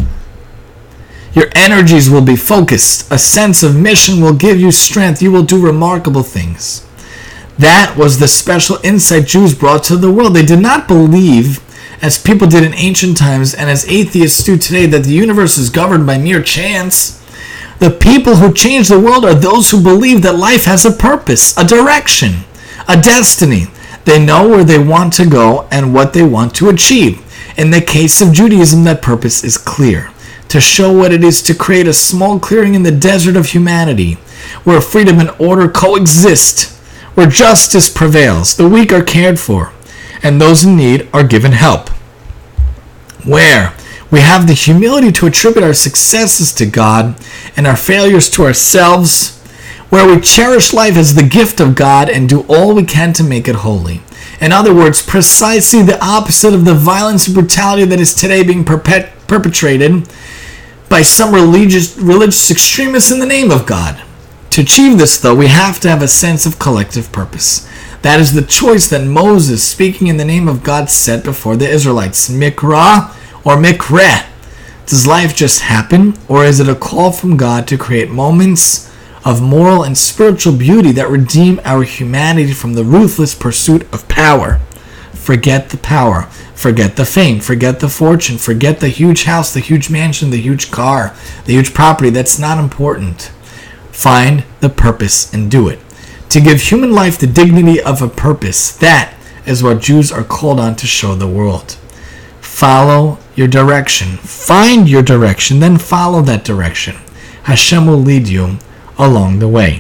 Your energies will be focused. A sense of mission will give you strength. You will do remarkable things. That was the special insight Jews brought to the world. They did not believe, as people did in ancient times and as atheists do today, that the universe is governed by mere chance. The people who change the world are those who believe that life has a purpose, a direction, a destiny. They know where they want to go and what they want to achieve. In the case of Judaism, that purpose is clear. To show what it is to create a small clearing in the desert of humanity, where freedom and order coexist, where justice prevails, the weak are cared for, and those in need are given help. Where We have the humility to attribute our successes to God and our failures to ourselves, where we cherish life as the gift of God and do all we can to make it holy. In other words, precisely the opposite of the violence and brutality that is today being perpetrated by some religious extremists in the name of God. To achieve this, though, we have to have a sense of collective purpose. That is the choice that Moses, speaking in the name of God, set before the Israelites. Mikra or Mikreh. Does life just happen, or is it a call from God to create moments of moral and spiritual beauty that redeem our humanity from the ruthless pursuit of power? Forget the power. Forget the fame. Forget the fortune. Forget the huge house, the huge mansion, the huge car, the huge property. That's not important. Find the purpose and do it. To give human life the dignity of a purpose, that is what Jews are called on to show the world. Follow your direction. Find your direction, then follow that direction. Hashem will lead you along the way.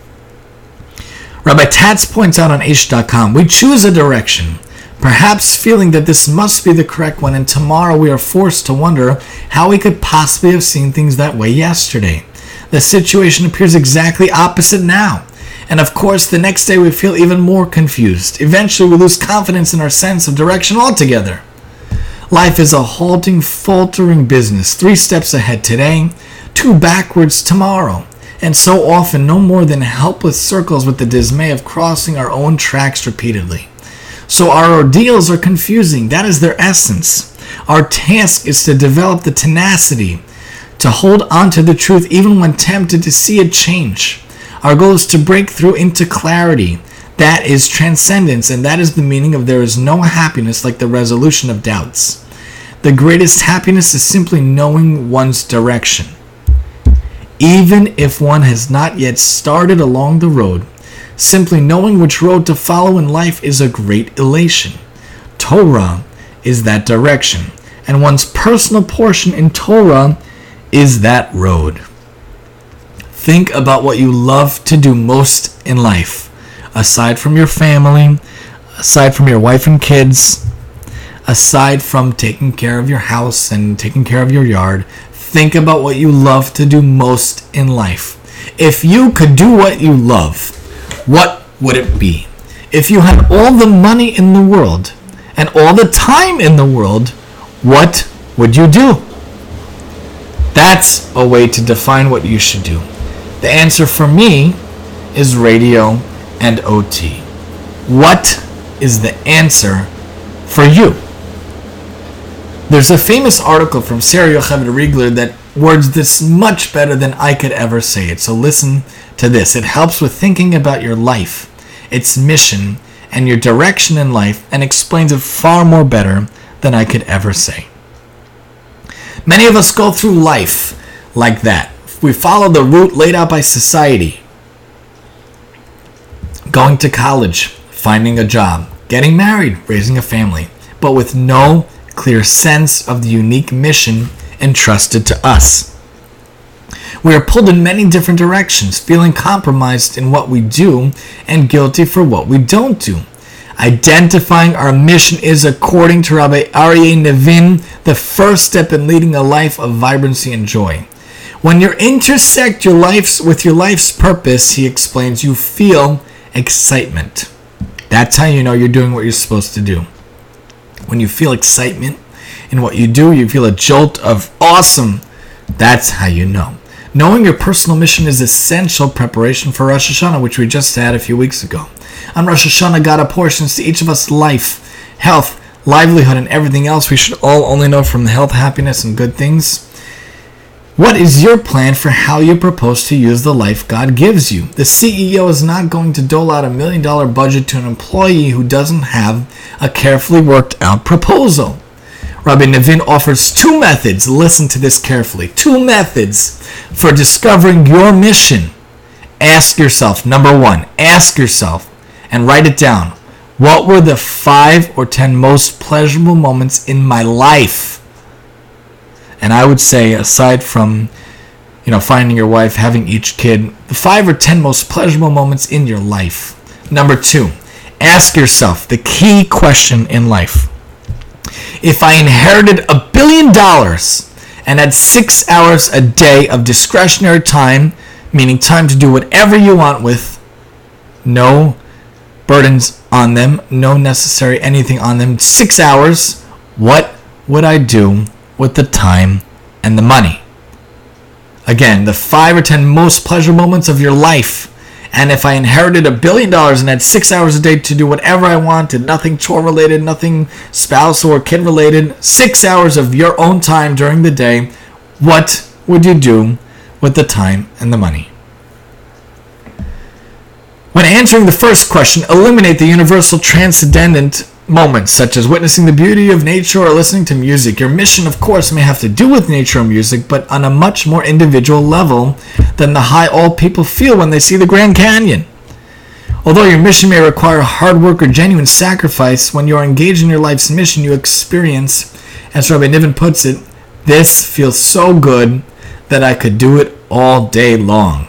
Rabbi Tatz points out on Aish.com, we choose a direction, perhaps feeling that this must be the correct one, and tomorrow we are forced to wonder how we could possibly have seen things that way yesterday. The situation appears exactly opposite now. And of course, the next day we feel even more confused. Eventually, we lose confidence in our sense of direction altogether. Life is a halting, faltering business. 3 steps ahead today, 2 backwards tomorrow. And so often, no more than helpless circles with the dismay of crossing our own tracks repeatedly. So our ordeals are confusing. That is their essence. Our task is to develop the tenacity to hold on to the truth even when tempted to see it change. Our goal is to break through into clarity. That is transcendence, and that is the meaning of there is no happiness like the resolution of doubts. The greatest happiness is simply knowing one's direction. Even if one has not yet started along the road, simply knowing which road to follow in life is a great elation. Torah is that direction, and one's personal portion in Torah is that road. Think about what you love to do most in life, aside from your family, aside from your wife and kids, aside from taking care of your house and taking care of your yard. Think about what you love to do most in life. If you could do what you love, what would it be? If you had all the money in the world and all the time in the world, what would you do? That's a way to define what you should do. The answer for me is radio and OT. What is the answer for you? There's a famous article from Sarah Yocheved Riegler that words this much better than I could ever say it. So listen to this. It helps with thinking about your life, its mission, and your direction in life, and explains it far more better than I could ever say. Many of us go through life like that. We follow the route laid out by society. Going to college, finding a job, getting married, raising a family, but with no clear sense of the unique mission entrusted to us. We are pulled in many different directions, feeling compromised in what we do and guilty for what we don't do. Identifying our mission is, according to Rabbi Aryeh Nevin, the first step in leading a life of vibrancy and joy. When you intersect your life's with your life's purpose, he explains, you feel excitement. That's how you know you're doing what you're supposed to do. When you feel excitement in what you do, you feel a jolt of awesome. That's how you know. Knowing your personal mission is essential preparation for Rosh Hashanah, which we just had a few weeks ago. On Rosh Hashanah, God apportions to each of us life, health, livelihood, and everything else we should all only know from the health, happiness, and good things. What is your plan for how you propose to use the life God gives you? The CEO is not going to dole out $1 million budget to an employee who doesn't have a carefully worked out proposal. Rabbi Nevin offers 2 methods. Listen to this carefully. 2 methods for discovering your mission. Ask yourself, number 1, ask yourself and write it down. What were the 5 or 10 most pleasurable moments in my life? And I would say, aside from, finding your wife, having each kid, the 5 or 10 most pleasurable moments in your life. Number 2, ask yourself the key question in life. If I inherited $1 billion and had 6 hours a day of discretionary time, meaning time to do whatever you want with, no burdens on them, no necessary anything on them, 6 hours, what would I do with the time and the money? Again, the 5 or 10 most pleasure moments of your life. And if I inherited $1 billion and had 6 hours a day to do whatever I wanted, nothing chore related, nothing spouse or kid related, 6 hours of your own time during the day, what would you do with the time and the money? When answering the first question, eliminate the universal transcendent moments, such as witnessing the beauty of nature or listening to music. Your mission, of course, may have to do with nature or music, but on a much more individual level than the high all people feel when they see the Grand Canyon. Although your mission may require hard work or genuine sacrifice, when you are engaged in your life's mission, you experience, as Rabbi Niven puts it, this feels so good that I could do it all day long.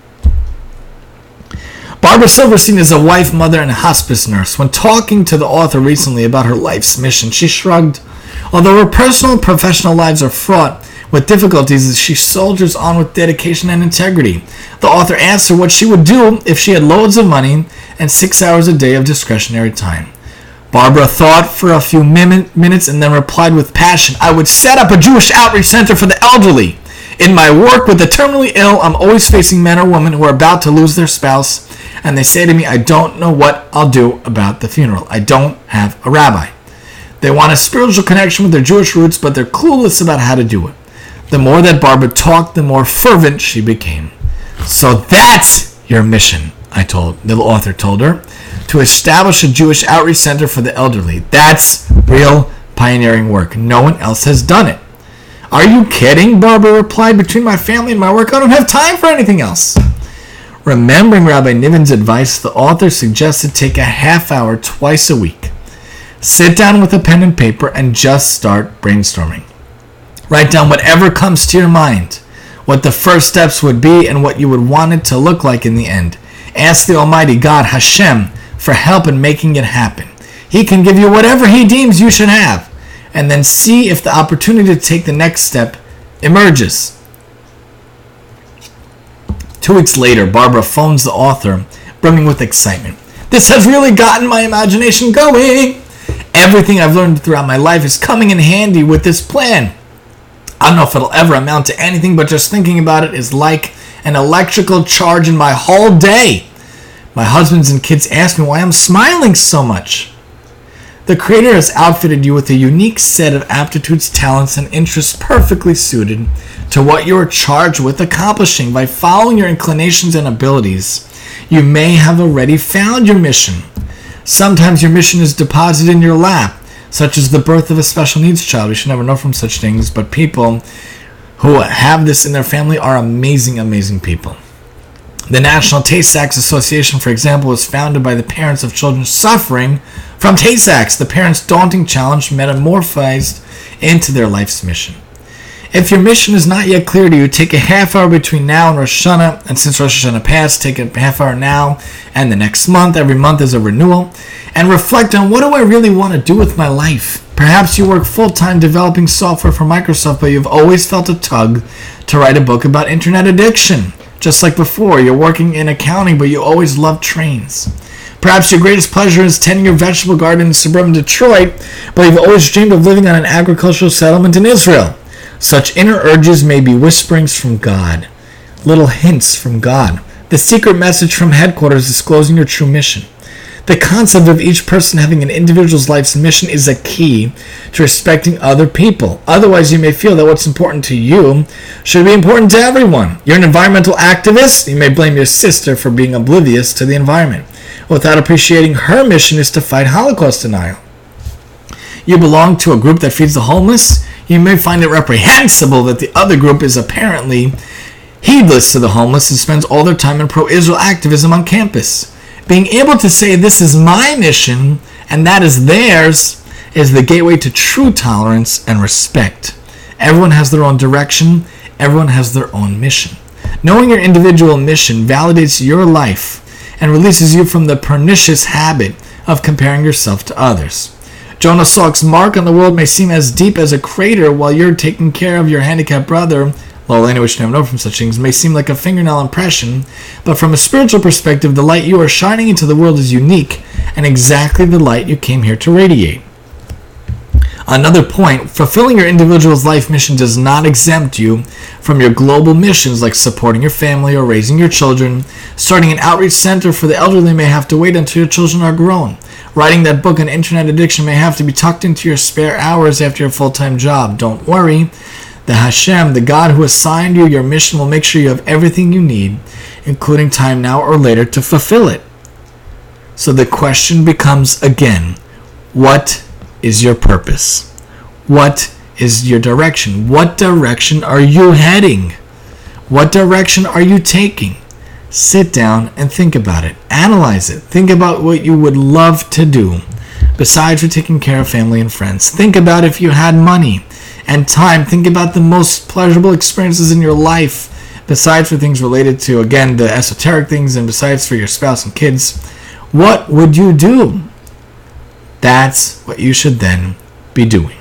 Barbara Silverstein is a wife, mother, and a hospice nurse. When talking to the author recently about her life's mission, she shrugged. Although her personal and professional lives are fraught with difficulties, she soldiers on with dedication and integrity. The author asked her what she would do if she had loads of money and 6 hours a day of discretionary time. Barbara thought for a few minutes and then replied with passion, I would set up a Jewish outreach center for the elderly. In my work with the terminally ill, I'm always facing men or women who are about to lose their spouse, and they say to me, I don't know what I'll do about the funeral. I don't have a rabbi. They want a spiritual connection with their Jewish roots, but they're clueless about how to do it. The more that Barbara talked, the more fervent she became. So that's your mission, the author told her, to establish a Jewish outreach center for the elderly. That's real pioneering work. No one else has done it. Are you kidding? Barbara replied. Between my family and my work, I don't have time for anything else. Remembering Rabbi Niven's advice, the author suggested take a half hour twice a week. Sit down with a pen and paper and just start brainstorming. Write down whatever comes to your mind, what the first steps would be, and what you would want it to look like in the end. Ask the Almighty God, Hashem, for help in making it happen. He can give you whatever He deems you should have, and then see if the opportunity to take the next step emerges. 2 weeks later, Barbara phones the author, brimming with excitement. This has really gotten my imagination going. Everything I've learned throughout my life is coming in handy with this plan. I don't know if it'll ever amount to anything, but just thinking about it is like an electrical charge in my whole day. My husbands and kids ask me why I'm smiling so much. The Creator has outfitted you with a unique set of aptitudes, talents, and interests perfectly suited to what you are charged with accomplishing. By following your inclinations and abilities, you may have already found your mission. Sometimes your mission is deposited in your lap, such as the birth of a special needs child. We should never know from such things, but people who have this in their family are amazing, amazing people. The National Tay-Sachs Association, for example, was founded by the parents of children suffering from Tay-Sachs. The parents' daunting challenge metamorphosed into their life's mission. If your mission is not yet clear to you, take a half hour between now and Rosh Hashanah, and since Rosh Hashanah passed, take a half hour now and the next month. Every month is a renewal, and reflect on what do I really want to do with my life. Perhaps you work full-time developing software for Microsoft, but you've always felt a tug to write a book about internet addiction. Just like before, you're working in accounting, but you always loved trains. Perhaps your greatest pleasure is tending your vegetable garden in suburban Detroit, but you've always dreamed of living on an agricultural settlement in Israel. Such inner urges may be whisperings from God, little hints from God, the secret message from headquarters disclosing your true mission. The concept of each person having an individual's life's mission is a key to respecting other people. Otherwise, you may feel that what's important to you should be important to everyone. You're an environmental activist. You may blame your sister for being oblivious to the environment, without appreciating her mission is to fight Holocaust denial. You belong to a group that feeds the homeless. You may find it reprehensible that the other group is apparently heedless to the homeless and spends all their time in pro-Israel activism on campus. Being able to say this is my mission and that is theirs is the gateway to true tolerance and respect. Everyone has their own direction. Everyone has their own mission. Knowing your individual mission validates your life and releases you from the pernicious habit of comparing yourself to others. Jonah Salk's mark on the world may seem as deep as a crater while you're taking care of your handicapped brother. Lolena, which you never know from such things, may seem like a fingernail impression, but from a spiritual perspective, the light you are shining into the world is unique and exactly the light you came here to radiate. Another point, fulfilling your individual's life mission does not exempt you from your global missions like supporting your family or raising your children. Starting an outreach center for the elderly may have to wait until your children are grown. Writing that book on internet addiction may have to be tucked into your spare hours after your full-time job. Don't worry. The Hashem, the God who assigned you your mission, will make sure you have everything you need, including time now or later, to fulfill it. So the question becomes again, what is your purpose? What is your direction? What direction are you heading? What direction are you taking? Sit down and think about it. Analyze it. Think about what you would love to do besides for taking care of family and friends. Think about if you had money and time. Think about the most pleasurable experiences in your life besides for things related to, again, the esoteric things and besides for your spouse and kids. What would you do? That's what you should then be doing.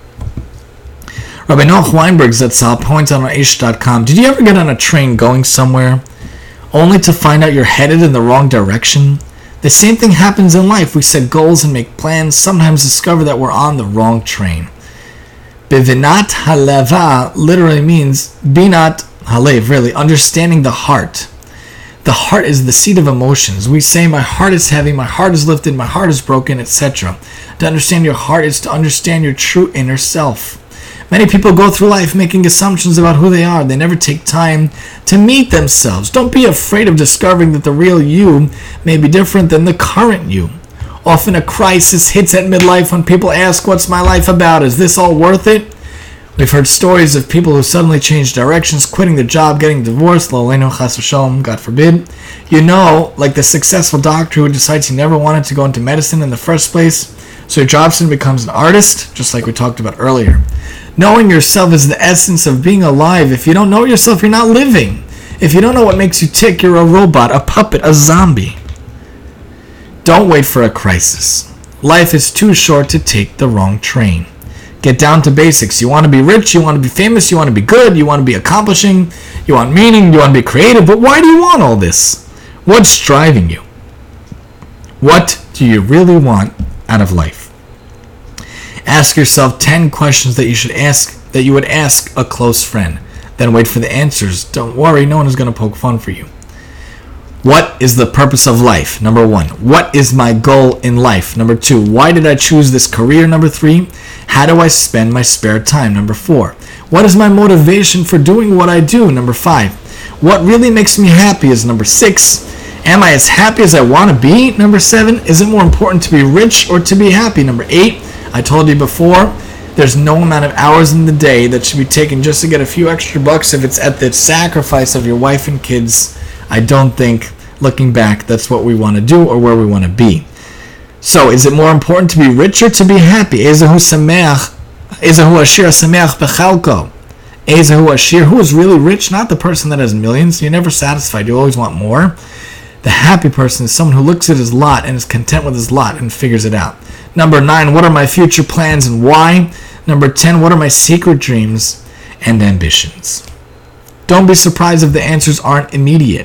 Rabbi Noach Weinberg Zatzal points out on Aish.com, did you ever get on a train going somewhere only to find out you're headed in the wrong direction? The same thing happens in life. We set goals and make plans, sometimes discover that we're on the wrong train. Bivinat haleva literally means binat halev, really, understanding the heart. The heart is the seat of emotions. We say, my heart is heavy, my heart is lifted, my heart is broken, etc. To understand your heart is to understand your true inner self. Many people go through life making assumptions about who they are. They never take time to meet themselves. Don't be afraid of discovering that the real you may be different than the current you. Often a crisis hits at midlife when people ask, what's my life about? Is this all worth it? We've heard stories of people who suddenly change directions, quitting their job, getting divorced, Loleno Chas v'Shalom, God forbid. You know, like the successful doctor who decides he never wanted to go into medicine in the first place, so he drops and becomes an artist, just like we talked about earlier. Knowing yourself is the essence of being alive. If you don't know yourself, you're not living. If you don't know what makes you tick, you're a robot, a puppet, a zombie. Don't wait for a crisis. Life is too short to take the wrong train. Get down to basics. You want to be rich, you want to be famous, you want to be good, you want to be accomplishing, you want meaning, you want to be creative, but why do you want all this? What's driving you? What do you really want out of life? Ask yourself 10 questions that you would ask a close friend. Then wait for the answers. Don't worry, no one is going to poke fun for you. What is the purpose of life? Number 1. What is my goal in life? Number 2. Why did I choose this career? Number 3. How do I spend my spare time? Number 4. What is my motivation for doing what I do? Number 5. What really makes me happy is number 6. Am I as happy as I want to be? Number 7. Is it more important to be rich or to be happy? Number 8. I told you before, there's no amount of hours in the day that should be taken just to get a few extra bucks if it's at the sacrifice of your wife and kids. I don't think, looking back, that's what we want to do or where we want to be. So, is it more important to be rich or to be happy? Ezehu ashir sameach bechalko. Ezehu ashir, who is really rich? Not the person that has millions. You're never satisfied. You always want more. The happy person is someone who looks at his lot and is content with his lot and figures it out. Number 9, what are my future plans and why? Number 10, what are my secret dreams and ambitions? Don't be surprised if the answers aren't immediate.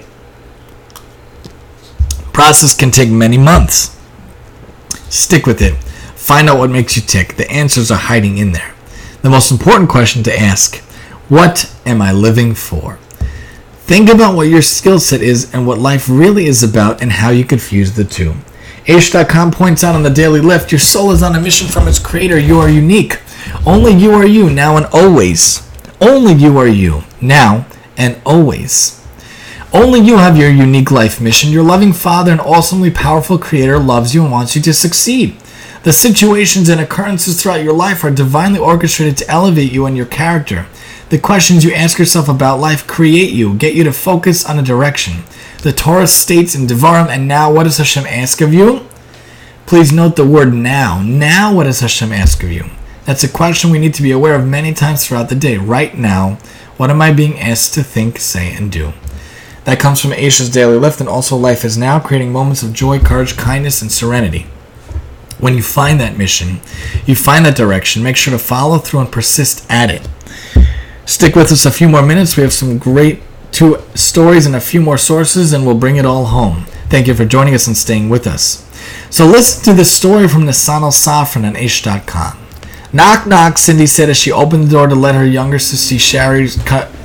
Process can take many months. Stick with it. Find out what makes you tick. The answers are hiding in there. The most important question to ask, what am I living for? Think about what your skill set is and what life really is about and how you could fuse the two. Aish.com points out on the Daily Lift, your soul is on a mission from its creator. You are unique. Only you are you, now and always. Only you are you, now and always. Only you have your unique life mission. Your loving Father and awesomely powerful Creator loves you and wants you to succeed. The situations and occurrences throughout your life are divinely orchestrated to elevate you and your character. The questions you ask yourself about life create you, get you to focus on a direction. The Torah states in Devarim, and now what does Hashem ask of you? Please note the word now. Now what does Hashem ask of you? That's a question we need to be aware of many times throughout the day. Right now, what am I being asked to think, say, and do? That comes from Aisha's Daily Lift and also Life is Now, creating moments of joy, courage, kindness, and serenity. When you find that mission, you find that direction, make sure to follow through and persist at it. Stick with us a few more minutes. We have some great 2 stories and a few more sources, and we'll bring it all home. Thank you for joining us and staying with us. So listen to this story from Nissan Al-Safran on Aish.com. Knock, knock, Cindy said as she opened the door to let her younger sister Sherry's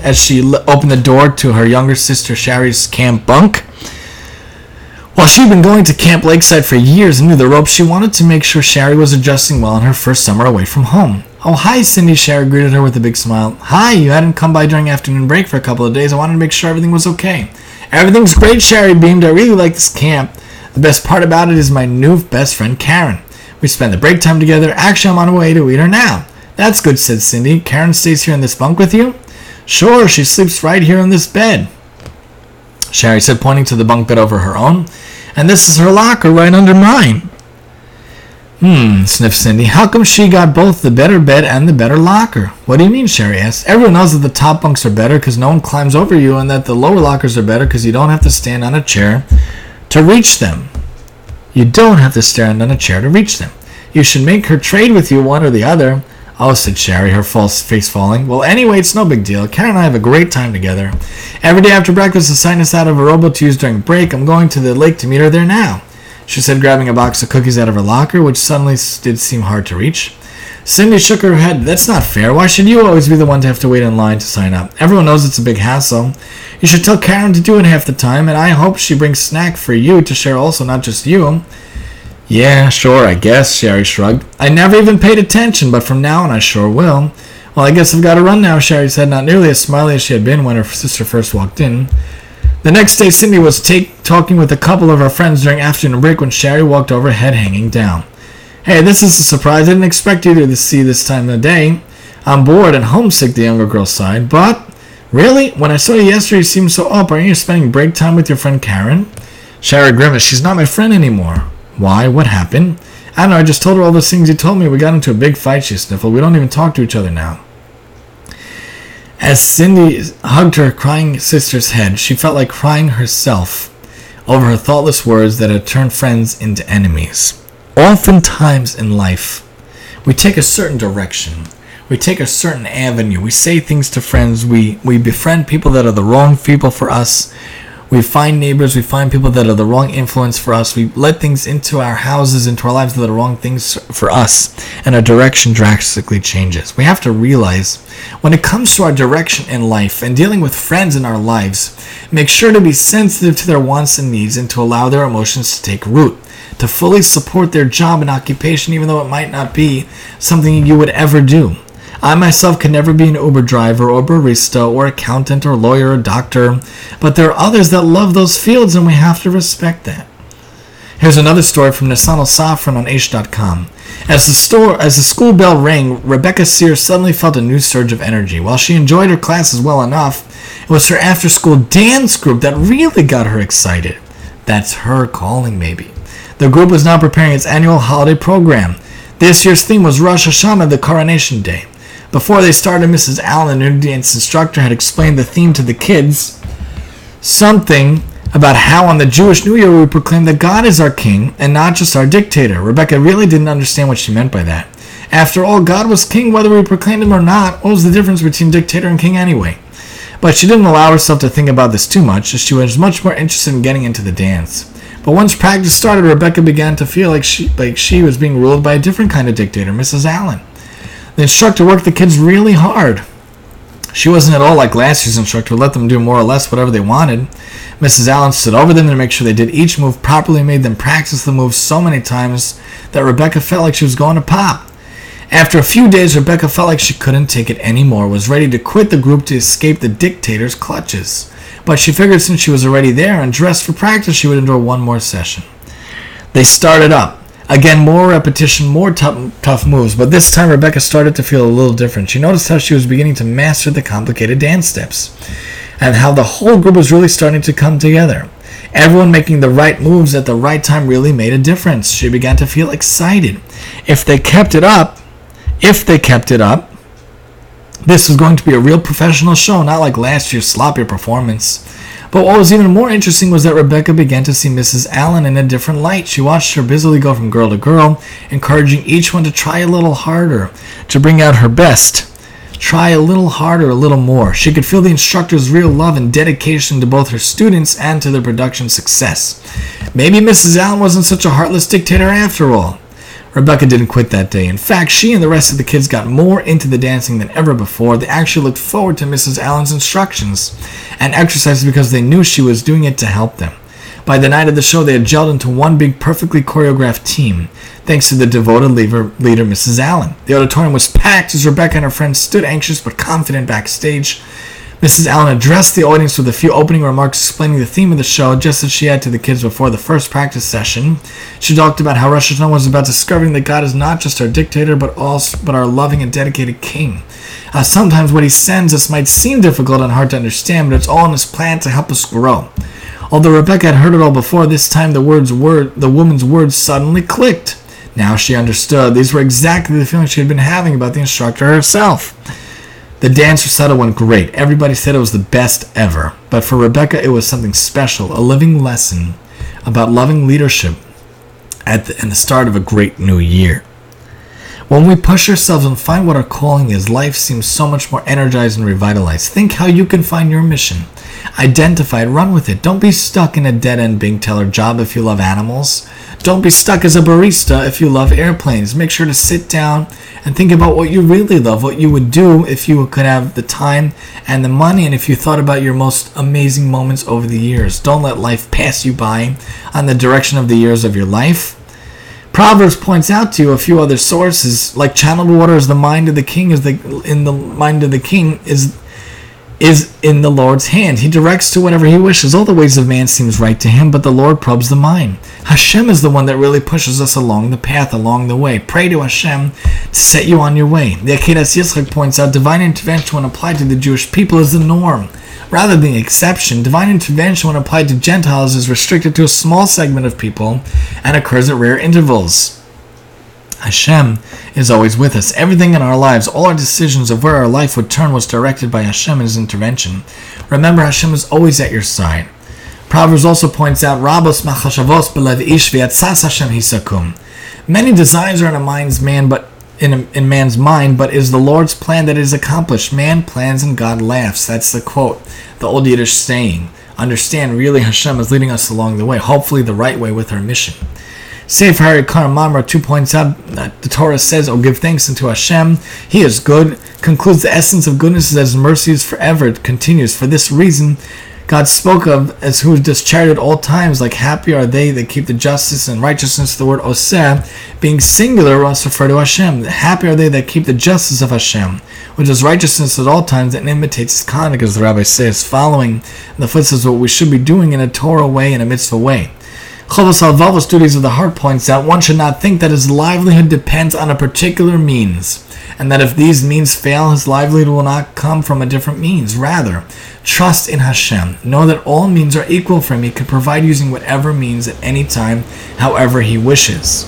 camp bunk. While she'd been going to Camp Lakeside for years and knew the ropes, she wanted to make sure Sherry was adjusting well in her first summer away from home. Oh, hi, Cindy, Sherry greeted her with a big smile. Hi, you hadn't come by during afternoon break for a couple of days. I wanted to make sure everything was okay. Everything's great, Sherry beamed. I really like this camp. The best part about it is my new best friend, Karen. We spend the break time together. Actually, I'm on my way to meet her now. That's good, said Cindy. Karen stays here in this bunk with you? Sure, she sleeps right here in this bed, Sherry said, pointing to the bunk bed over her own. And this is her locker right under mine. Sniffed Cindy. How come she got both the better bed and the better locker? What do you mean, Sherry asked. Everyone knows that the top bunks are better because no one climbs over you, and that the lower lockers are better because you don't have to stand on a chair to reach them. You don't have to stand on a chair to reach them. You should make her trade with you, one or the other. Oh, said Sherry, her face falling. Well, anyway, it's no big deal. Karen and I have a great time together. Every day after breakfast, to sign us out of a rowboat to use during break. I'm going to the lake to meet her there now, she said, grabbing a box of cookies out of her locker, which suddenly did seem hard to reach. Cindy shook her head. That's not fair. Why should you always be the one to have to wait in line to sign up? Everyone knows it's a big hassle. You should tell Karen to do it half the time, and I hope she brings snack for you to share also, not just you. Yeah, sure, I guess, Sherry shrugged. I never even paid attention, but from now on I sure will. Well, I guess I've got to run now, Sherry said, not nearly as smiley as she had been when her sister first walked in. The next day, Cindy was talking with a couple of her friends during afternoon break when Sherry walked over, head hanging down. Hey, this is a surprise. I didn't expect you to see this time of the day. I'm bored and homesick, the younger girl sighed. But, really? When I saw you yesterday, you seemed so up. Aren't you spending break time with your friend Karen? Sherry grimaced. She's not my friend anymore. Why? What happened? I don't know. I just told her all those things you told me. We got into a big fight, she sniffled. We don't even talk to each other now. As Cindy hugged her crying sister's head, she felt like crying herself over her thoughtless words that had turned friends into enemies. Oftentimes in life, we take a certain direction. We take a certain avenue. We say things to friends. We befriend people that are the wrong people for us. We find neighbors. We find people that are the wrong influence for us. We let things into our houses, into our lives that are the wrong things for us. And our direction drastically changes. We have to realize when it comes to our direction in life and dealing with friends in our lives, make sure to be sensitive to their wants and needs and to allow their emotions to take root. To fully support their job and occupation, even though it might not be something you would ever do. I myself can never be an Uber driver or barista or accountant or lawyer or doctor, but there are others that love those fields and we have to respect that. Here's another story from Nissan Al-Safran on Aish.com. As the school bell rang, Rebecca Sears suddenly felt a new surge of energy. While she enjoyed her classes well enough, it was her after-school dance group that really got her excited. That's her calling, maybe. The group was now preparing its annual holiday program. This year's theme was Rosh Hashanah, the Coronation Day. Before they started, Mrs. Allen, the new dance instructor, had explained the theme to the kids. Something about how on the Jewish New Year we proclaim that God is our king and not just our dictator. Rebecca really didn't understand what she meant by that. After all, God was king whether we proclaimed him or not. What was the difference between dictator and king anyway? But she didn't allow herself to think about this too much, as she was much more interested in getting into the dance. But once practice started, Rebecca began to feel like she was being ruled by a different kind of dictator, Mrs. Allen. The instructor worked the kids really hard. She wasn't at all like last year's instructor who let them do more or less whatever they wanted. Mrs. Allen stood over them to make sure they did each move properly, made them practice the moves so many times that Rebecca felt like she was going to pop. After a few days, Rebecca felt like she couldn't take it anymore, was ready to quit the group to escape the dictator's clutches. But she figured since she was already there and dressed for practice, she would endure one more session. They started up. Again, more repetition, more tough moves, but this time Rebecca started to feel a little different. She noticed how she was beginning to master the complicated dance steps, and how the whole group was really starting to come together. Everyone making the right moves at the right time really made a difference. She began to feel excited. If they kept it up, this was going to be a real professional show, not like last year's sloppy performance. But what was even more interesting was that Rebecca began to see Mrs. Allen in a different light. She watched her busily go from girl to girl, encouraging each one to try a little harder, to bring out her best. Try a little harder, a little more. She could feel the instructor's real love and dedication to both her students and to their production success. Maybe Mrs. Allen wasn't such a heartless dictator after all. Rebecca didn't quit that day. In fact, she and the rest of the kids got more into the dancing than ever before. They actually looked forward to Mrs. Allen's instructions and exercised because they knew she was doing it to help them. By the night of the show, they had gelled into one big, perfectly choreographed team, thanks to the devoted leader, Mrs. Allen. The auditorium was packed as Rebecca and her friends stood anxious but confident backstage. Mrs. Allen addressed the audience with a few opening remarks explaining the theme of the show, just as she had to the kids before the first practice session. She talked about how Rosh Hashanah was about discovering that God is not just our dictator, but our loving and dedicated king. Sometimes what he sends us might seem difficult and hard to understand, but it's all in his plan to help us grow. Although Rebecca had heard it all before, this time the woman's words suddenly clicked. Now she understood. These were exactly the feelings she had been having about the instructor herself. The dance recital went great. Everybody said it was the best ever. But for Rebecca, it was something special, a living lesson about loving leadership and the start of a great new year. When we push ourselves and find what our calling is, life seems so much more energized and revitalized. Think how you can find your mission. Identify it, run with it. Don't be stuck in a dead-end bank teller job if you love animals. Don't be stuck as a barista if you love airplanes. Make sure to sit down and think about what you really love, what you would do if you could have the time and the money, and if you thought about your most amazing moments over the years. Don't let life pass you by on the direction of the years of your life. Proverbs points out to you a few other sources, like channeled water is the mind of the king, is in the mind of the king is in the Lord's hand. He directs to whatever he wishes. All the ways of man seems right to him, but the Lord probes the mind. Hashem is the one that really pushes us along the path, along the way. Pray to Hashem to set you on your way. The Akedas Yitzchak points out divine intervention when applied to the Jewish people is the norm, rather than the exception. Divine intervention when applied to Gentiles is restricted to a small segment of people and occurs at rare intervals. Hashem is always with us. Everything in our lives, all our decisions of where our life would turn was directed by Hashem and his intervention. Remember, Hashem is always at your side. Proverbs also points out, Rabos machashavos belev ish v'yatzas Hashem hisakum. Many desires are in man's mind, but it is the Lord's plan that is accomplished. Man plans and God laughs. That's the quote, the old Yiddish saying. Understand, really Hashem is leading us along the way, hopefully the right way with our mission. Sefer Harikar Mamre 2 points out that the Torah says, "Oh, give thanks unto Hashem. He is good." Concludes the essence of goodness is that his mercy is forever. It continues. For this reason, God spoke of as who does charity at all times, like happy are they that keep the justice and righteousness. The word oseh, being singular, must refer to Hashem. Happy are they that keep the justice of Hashem, which is righteousness at all times and imitates his conduct, as the rabbi says, following in the footsteps of what we should be doing in a Torah way and a mitzvah way. Chovos HaLevavos, Studies of the Heart, points out one should not think that his livelihood depends on a particular means, and that if these means fail, his livelihood will not come from a different means. Rather, trust in Hashem. Know that all means are equal for him. He can provide using whatever means at any time, however he wishes.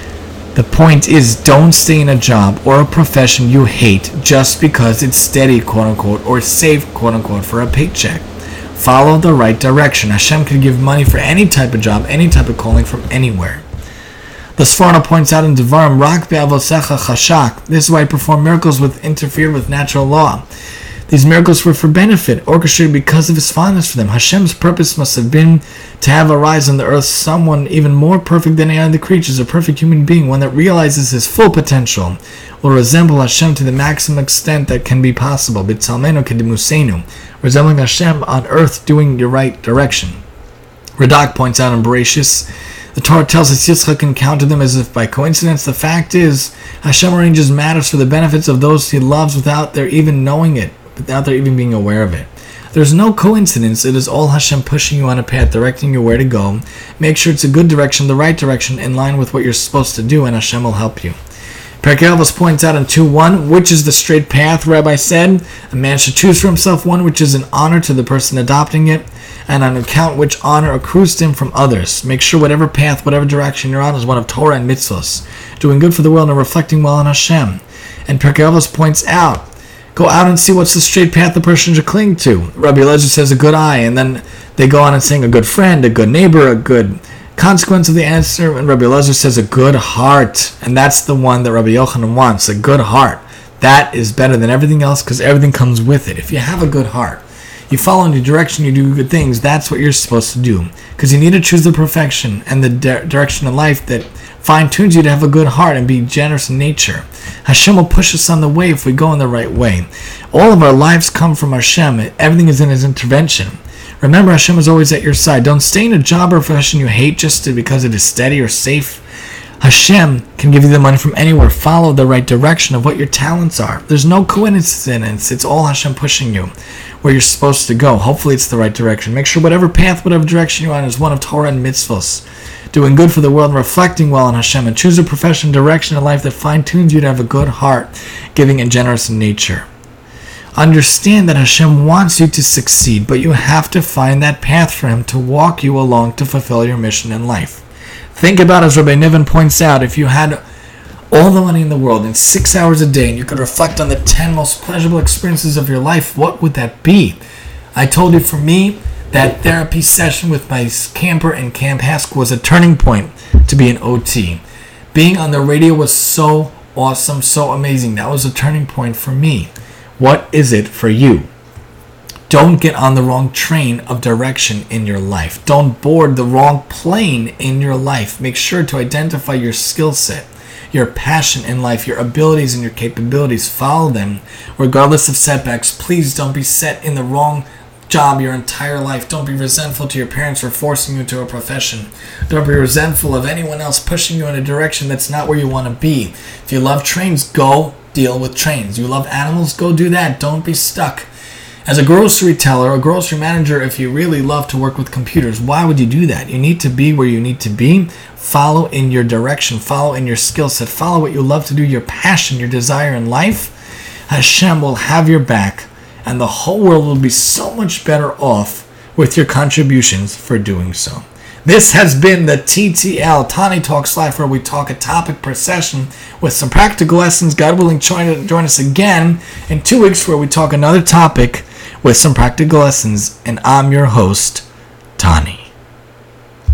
The point is, don't stay in a job or a profession you hate just because it's steady, quote-unquote, or safe, quote-unquote, for a paycheck. Follow the right direction. Hashem can give money for any type of job, any type of calling from anywhere. The Sforno points out in Devarim, Rak be'avosecha chashak. This is why he performed miracles interfered with natural law. These miracles were for benefit, orchestrated because of his fondness for them. Hashem's purpose must have been to have arise on the earth someone even more perfect than any other creatures, a perfect human being, one that realizes his full potential, will resemble Hashem to the maximum extent that can be possible. B'tzalmenu k'demusenu, resembling Hashem on earth, doing the right direction. Radak points out in Bereshis, the Torah tells us Yitzchak encountered them as if by coincidence. The fact is, Hashem arranges matters for the benefits of those he loves without their even knowing it, without their even being aware of it. There's no coincidence. It is all Hashem pushing you on a path, directing you where to go. Make sure it's a good direction, the right direction, in line with what you're supposed to do, and Hashem will help you. Pirkei Avos points out in 2:1, which is the straight path, Rabbi said. A man should choose for himself one which is an honor to the person adopting it, and on account which honor accrues to him from others. Make sure whatever path, whatever direction you're on is one of Torah and mitzvos, doing good for the world and reflecting well on Hashem. And Pirkei Avos points out, Go out and see what's the straight path the person should cling to. Rabbi Eliezer says a good eye, and then they go on and saying a good friend, a good neighbor, a good consequence of the answer, and Rabbi Eliezer says a good heart, and that's the one that Rabbi Yochanan wants, a good heart. That is better than everything else because everything comes with it. If you have a good heart, you follow in your direction, you do good things, that's what you're supposed to do. Because you need to choose the perfection and the direction of life that fine-tunes you to have a good heart and be generous in nature. Hashem will push us on the way if we go in the right way. All of our lives come from Hashem. Everything is in His intervention. Remember, Hashem is always at your side. Don't stay in a job or profession you hate just because it is steady or safe. Hashem can give you the money from anywhere. Follow the right direction of what your talents are. There's no coincidence. It's all Hashem pushing you where you're supposed to go. Hopefully it's the right direction. Make sure whatever path, whatever direction you're on is one of Torah and mitzvahs. Doing good for the world and reflecting well on Hashem. And choose a profession, direction in life that fine-tunes you to have a good heart, giving and generous in nature. Understand that Hashem wants you to succeed, but you have to find that path for Him to walk you along to fulfill your mission in life. Think about, as Rabbi Niven points out, if you had all the money in the world in 6 hours a day and you could reflect on the 10 most pleasurable experiences of your life, what would that be? I told you, for me, that therapy session with my camper in Camp Hask was a turning point to be an OT. Being on the radio was so awesome, so amazing. That was a turning point for me. What is it for you? Don't get on the wrong train of direction in your life. Don't board the wrong plane in your life. Make sure to identify your skill set, your passion in life, your abilities and your capabilities. Follow them regardless of setbacks. Please don't be set in the wrong job your entire life. Don't be resentful to your parents for forcing you into a profession. Don't be resentful of anyone else pushing you in a direction that's not where you want to be. If you love trains, go deal with trains. You love animals, go do that. Don't be stuck. As a grocery teller, a grocery manager, if you really love to work with computers, why would you do that? You need to be where you need to be. Follow in your direction. Follow in your skill set. Follow what you love to do, your passion, your desire in life. Hashem will have your back, and the whole world will be so much better off with your contributions for doing so. This has been the TTL, Tani Talks Life, where we talk a topic per session with some practical lessons. God willing, join us again in 2 weeks where we talk another topic with some practical lessons. And I'm your host, Tani.